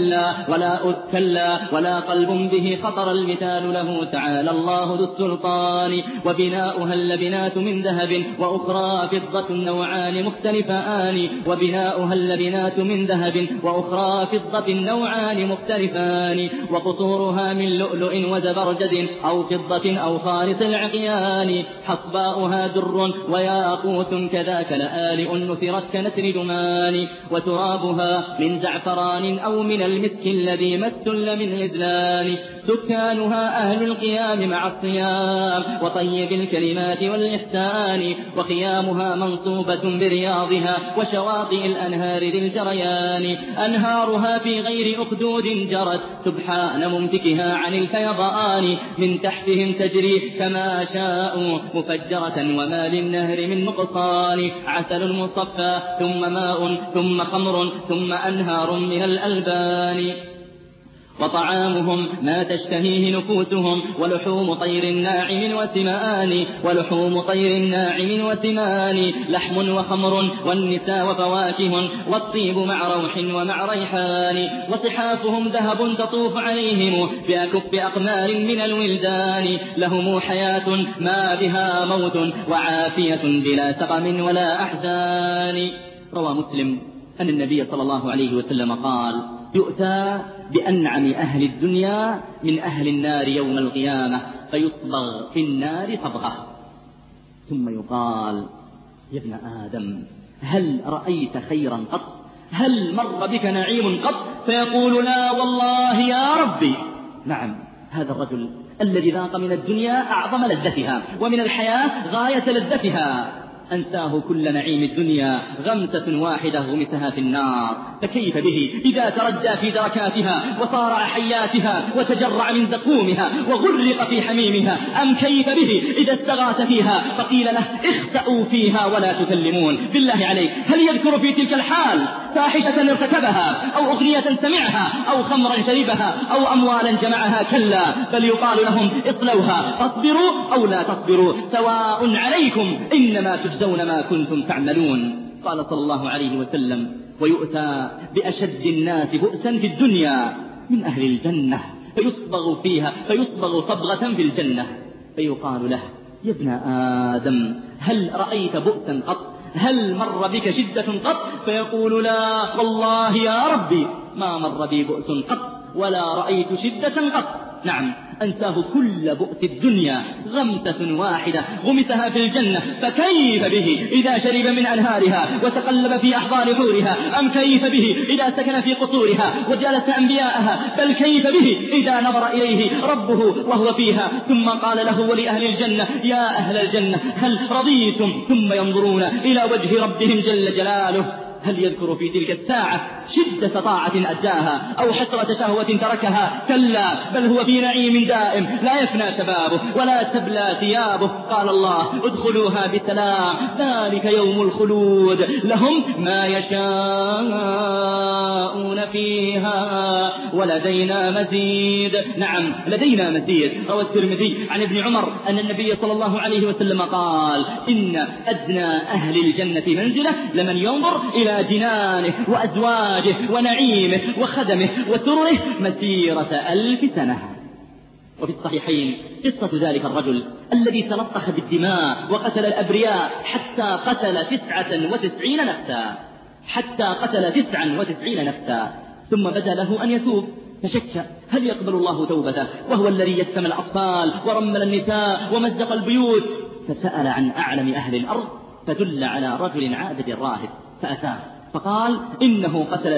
كلا ولا قلب به خطر المثال له تعالى الله ذو السلطان. وبناؤها اللبنات من ذهب وأخرى فضة نوعان مختلفان، وبناؤها اللبنات من ذهب وأخرى فضة نوعان مختلفان، وقصورها من لؤلؤ وزبرجد أو فضة أو خالص العقيان، حصباؤها در وياقوت كذاك لآلئ نثرت كنثر دمان، وترابها من زعفران أو من المسك الذي ما استل من غزلان، سكانها أهل القيام مع الصيام وطيب الكلمات والإحسان، وخيامها منصوبة برياضها وشواطئ الأنهار ذي الجريان، أنهارها في غير أخدود جرت سبحان ممسكها عن الفيضان، من تحتهم تجري كما شاءوا مفجرة وما للنهر من نقصان، عسل مصفى ثم ماء ثم خمر ثم أنهار من الألبان، وطعامهم ما تشتهيه نفوسهم ولحوم طير ناعم وسمان، لحم وخمر والنساء وفواكه والطيب مع روح ومع ريحان، وصحافهم ذهب تطوف عليهم بأكف أقمار من الولدان، لهم حياة ما بها موت وعافية بلا سقم ولا أحزان. روى مسلم أن النبي صلى الله عليه وسلم قال: يؤتى بأنعم أهل الدنيا من أهل النار يوم القيامة فيصبغ في النار صبغة، ثم يقال: يا ابن آدم هل رأيت خيرا قط؟ هل مر بك نعيم قط؟ فيقول: لا والله يا ربي. نعم، هذا الرجل الذي ذاق من الدنيا أعظم لذتها ومن الحياة غاية لذتها، أنساه كل نعيم الدنيا غمسة واحدة غمسها في النار، فكيف به إذا تردى في دركاتها وصارع حياتها وتجرع من زقومها وغرق في حميمها؟ أم كيف به إذا استغاث فيها فقيل له: اخسأوا فيها ولا تكلمون؟ بالله عليك، هل يذكر في تلك الحال فاحشة ارتكبها أو أغنية سمعها أو خمرا شربها أو أموالا جمعها؟ كلا، بل يقال لهم: اصلوها فاصبروا أو لا تصبروا سواء عليكم إنما تجزون ما كنتم تعملون. قال صلى الله عليه وسلم: ويؤتى بأشد الناس بؤسا في الدنيا من أهل الجنة فيصبغ صبغة في الجنة، فيقال له: يا ابن آدم هل رأيت بؤسا قط؟ هل مر بك شدة قط؟ فيقول: لا والله يا ربي ما مر بي بؤس قط ولا رأيت شدة قط. نعم، أنساه كل بؤس الدنيا غمسة واحدة غمسها في الجنة، فكيف به إذا شرب من أنهارها وتقلب في أحضان حورها؟ أم كيف به إذا سكن في قصورها وجالس أنبياءها؟ بل كيف به إذا نظر إليه ربه وهو فيها ثم قال له ولأهل الجنة: يا أهل الجنة هل رضيتم؟ ثم ينظرون إلى وجه ربهم جل جلاله: هل يذكر في تلك الساعة شدة طاعة أداها أو حسرة شهوة تركها؟ كلا، بل هو في نعيم دائم لا يفنى شبابه ولا تبلى ثيابه. قال الله: ادخلوها بسلام، ذلك يوم الخلود، لهم ما يشاءون فيها ولدينا مزيد. نعم، لدينا مزيد. روى الترمذي عن ابن عمر أن النبي صلى الله عليه وسلم قال: إن أدنى أهل الجنة منزلة لمن ينظر إلى جنانه وأزواجه ونعيمه وخدمه وسره مسيرة 1000 سنة. وفي الصحيحين قصة ذلك الرجل الذي تلطخ بالدماء وقتل الأبرياء حتى قتل 99 نفسا، ثم بدا له أن يتوب، فشك هل يقبل الله توبته وهو الذي يتم الأطفال ورمل النساء ومزق البيوت، فسأل عن أعلم أهل الأرض فدل على رجل عابد راهب فأتاه فقال: إنه قتل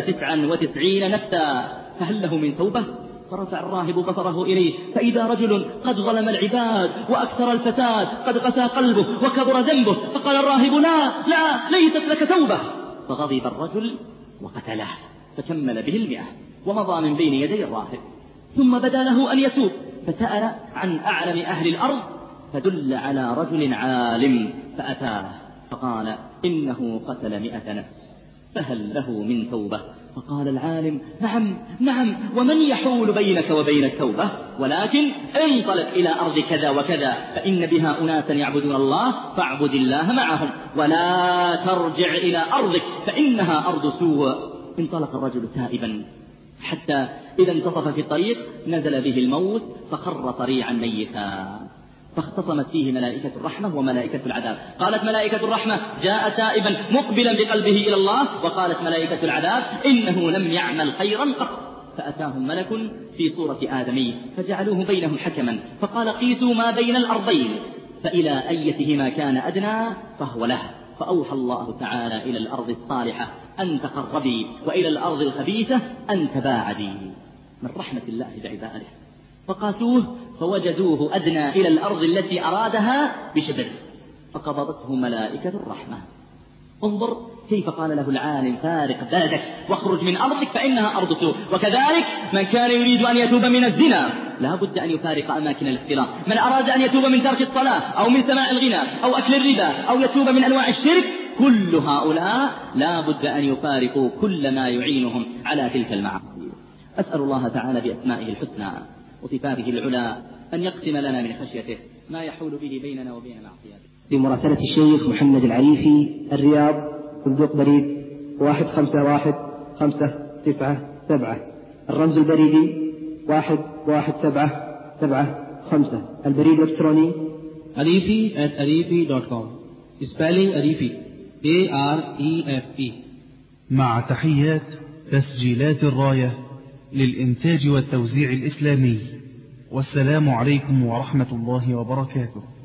99 نفسا، فهل له من توبة؟ فرفع الراهب بصره إليه فإذا رجل قد ظلم العباد وأكثر الفساد، قد قسى قلبه وكبر ذنبه. فقال الراهب: لا ليست لك توبة. فغضب الرجل وقتله، فكمل به 100 ومضى من بين يدي الراهب. ثم بدا له أن يتوب، فسأل عن أعلم أهل الأرض فدل على رجل عالم فأتاه فقال: إنه قتل 100 نفس، فهل له من توبة؟ فقال العالم: نعم، ومن يحول بينك وبين التوبة؟ ولكن انطلق إلى أرض كذا وكذا فإن بها أناسا يعبدون الله فاعبد الله معهم، ولا ترجع إلى أرضك فإنها أرض سوء. انطلق الرجل تائبا حتى إذا انتصف في الطريق نزل به الموت فخر صريعا ميتا، فاختصمت فيه ملائكة الرحمة وملائكة العذاب. قالت ملائكة الرحمة: جاء تائبا مقبلا بقلبه إلى الله. وقالت ملائكة العذاب: إنه لم يعمل خيرا قط. فأتاهم ملك في صورة آدمي فجعلوه بينهم حكما، فقال: قيسوا ما بين الأرضين فإلى أيتهما كان أدنى فهو له. فأوحى الله تعالى إلى الأرض الصالحة أن تقربي، وإلى الأرض الخبيثة أن تباعدي، من رحمة الله بعباده. فقاسوه فوجدوه أدنى إلى الأرض التي أرادها بشبر، فقبضته ملائكة الرحمة. انظر كيف قال له العالم: فارق بلدك واخرج من أرضك فإنها أرض سوء. وكذلك من كان يريد أن يتوب من الزنا لا بد أن يفارق أماكن الاختلاط. من أراد أن يتوب من ترك الصلاة أو من سماع الغنى أو أكل الربا أو يتوب من أنواع الشرك، كل هؤلاء لا بد أن يفارقوا كل ما يعينهم على تلك المعاصي. أسأل الله تعالى بأسمائه الحسنى وصفاته العلى أن يقسم لنا من خشيته ما يحول به بيننا وبين معصيته. لمراسلة الشيخ محمد العريفي، الرياض، صندوق بريد 151597، الرمز البريدي 11775، البريد الإلكتروني arifi@arifi.com، spelling arifi AREFE. مع تحيات تسجيلات الراية للإنتاج والتوزيع الإسلامي. والسلام عليكم ورحمة الله وبركاته.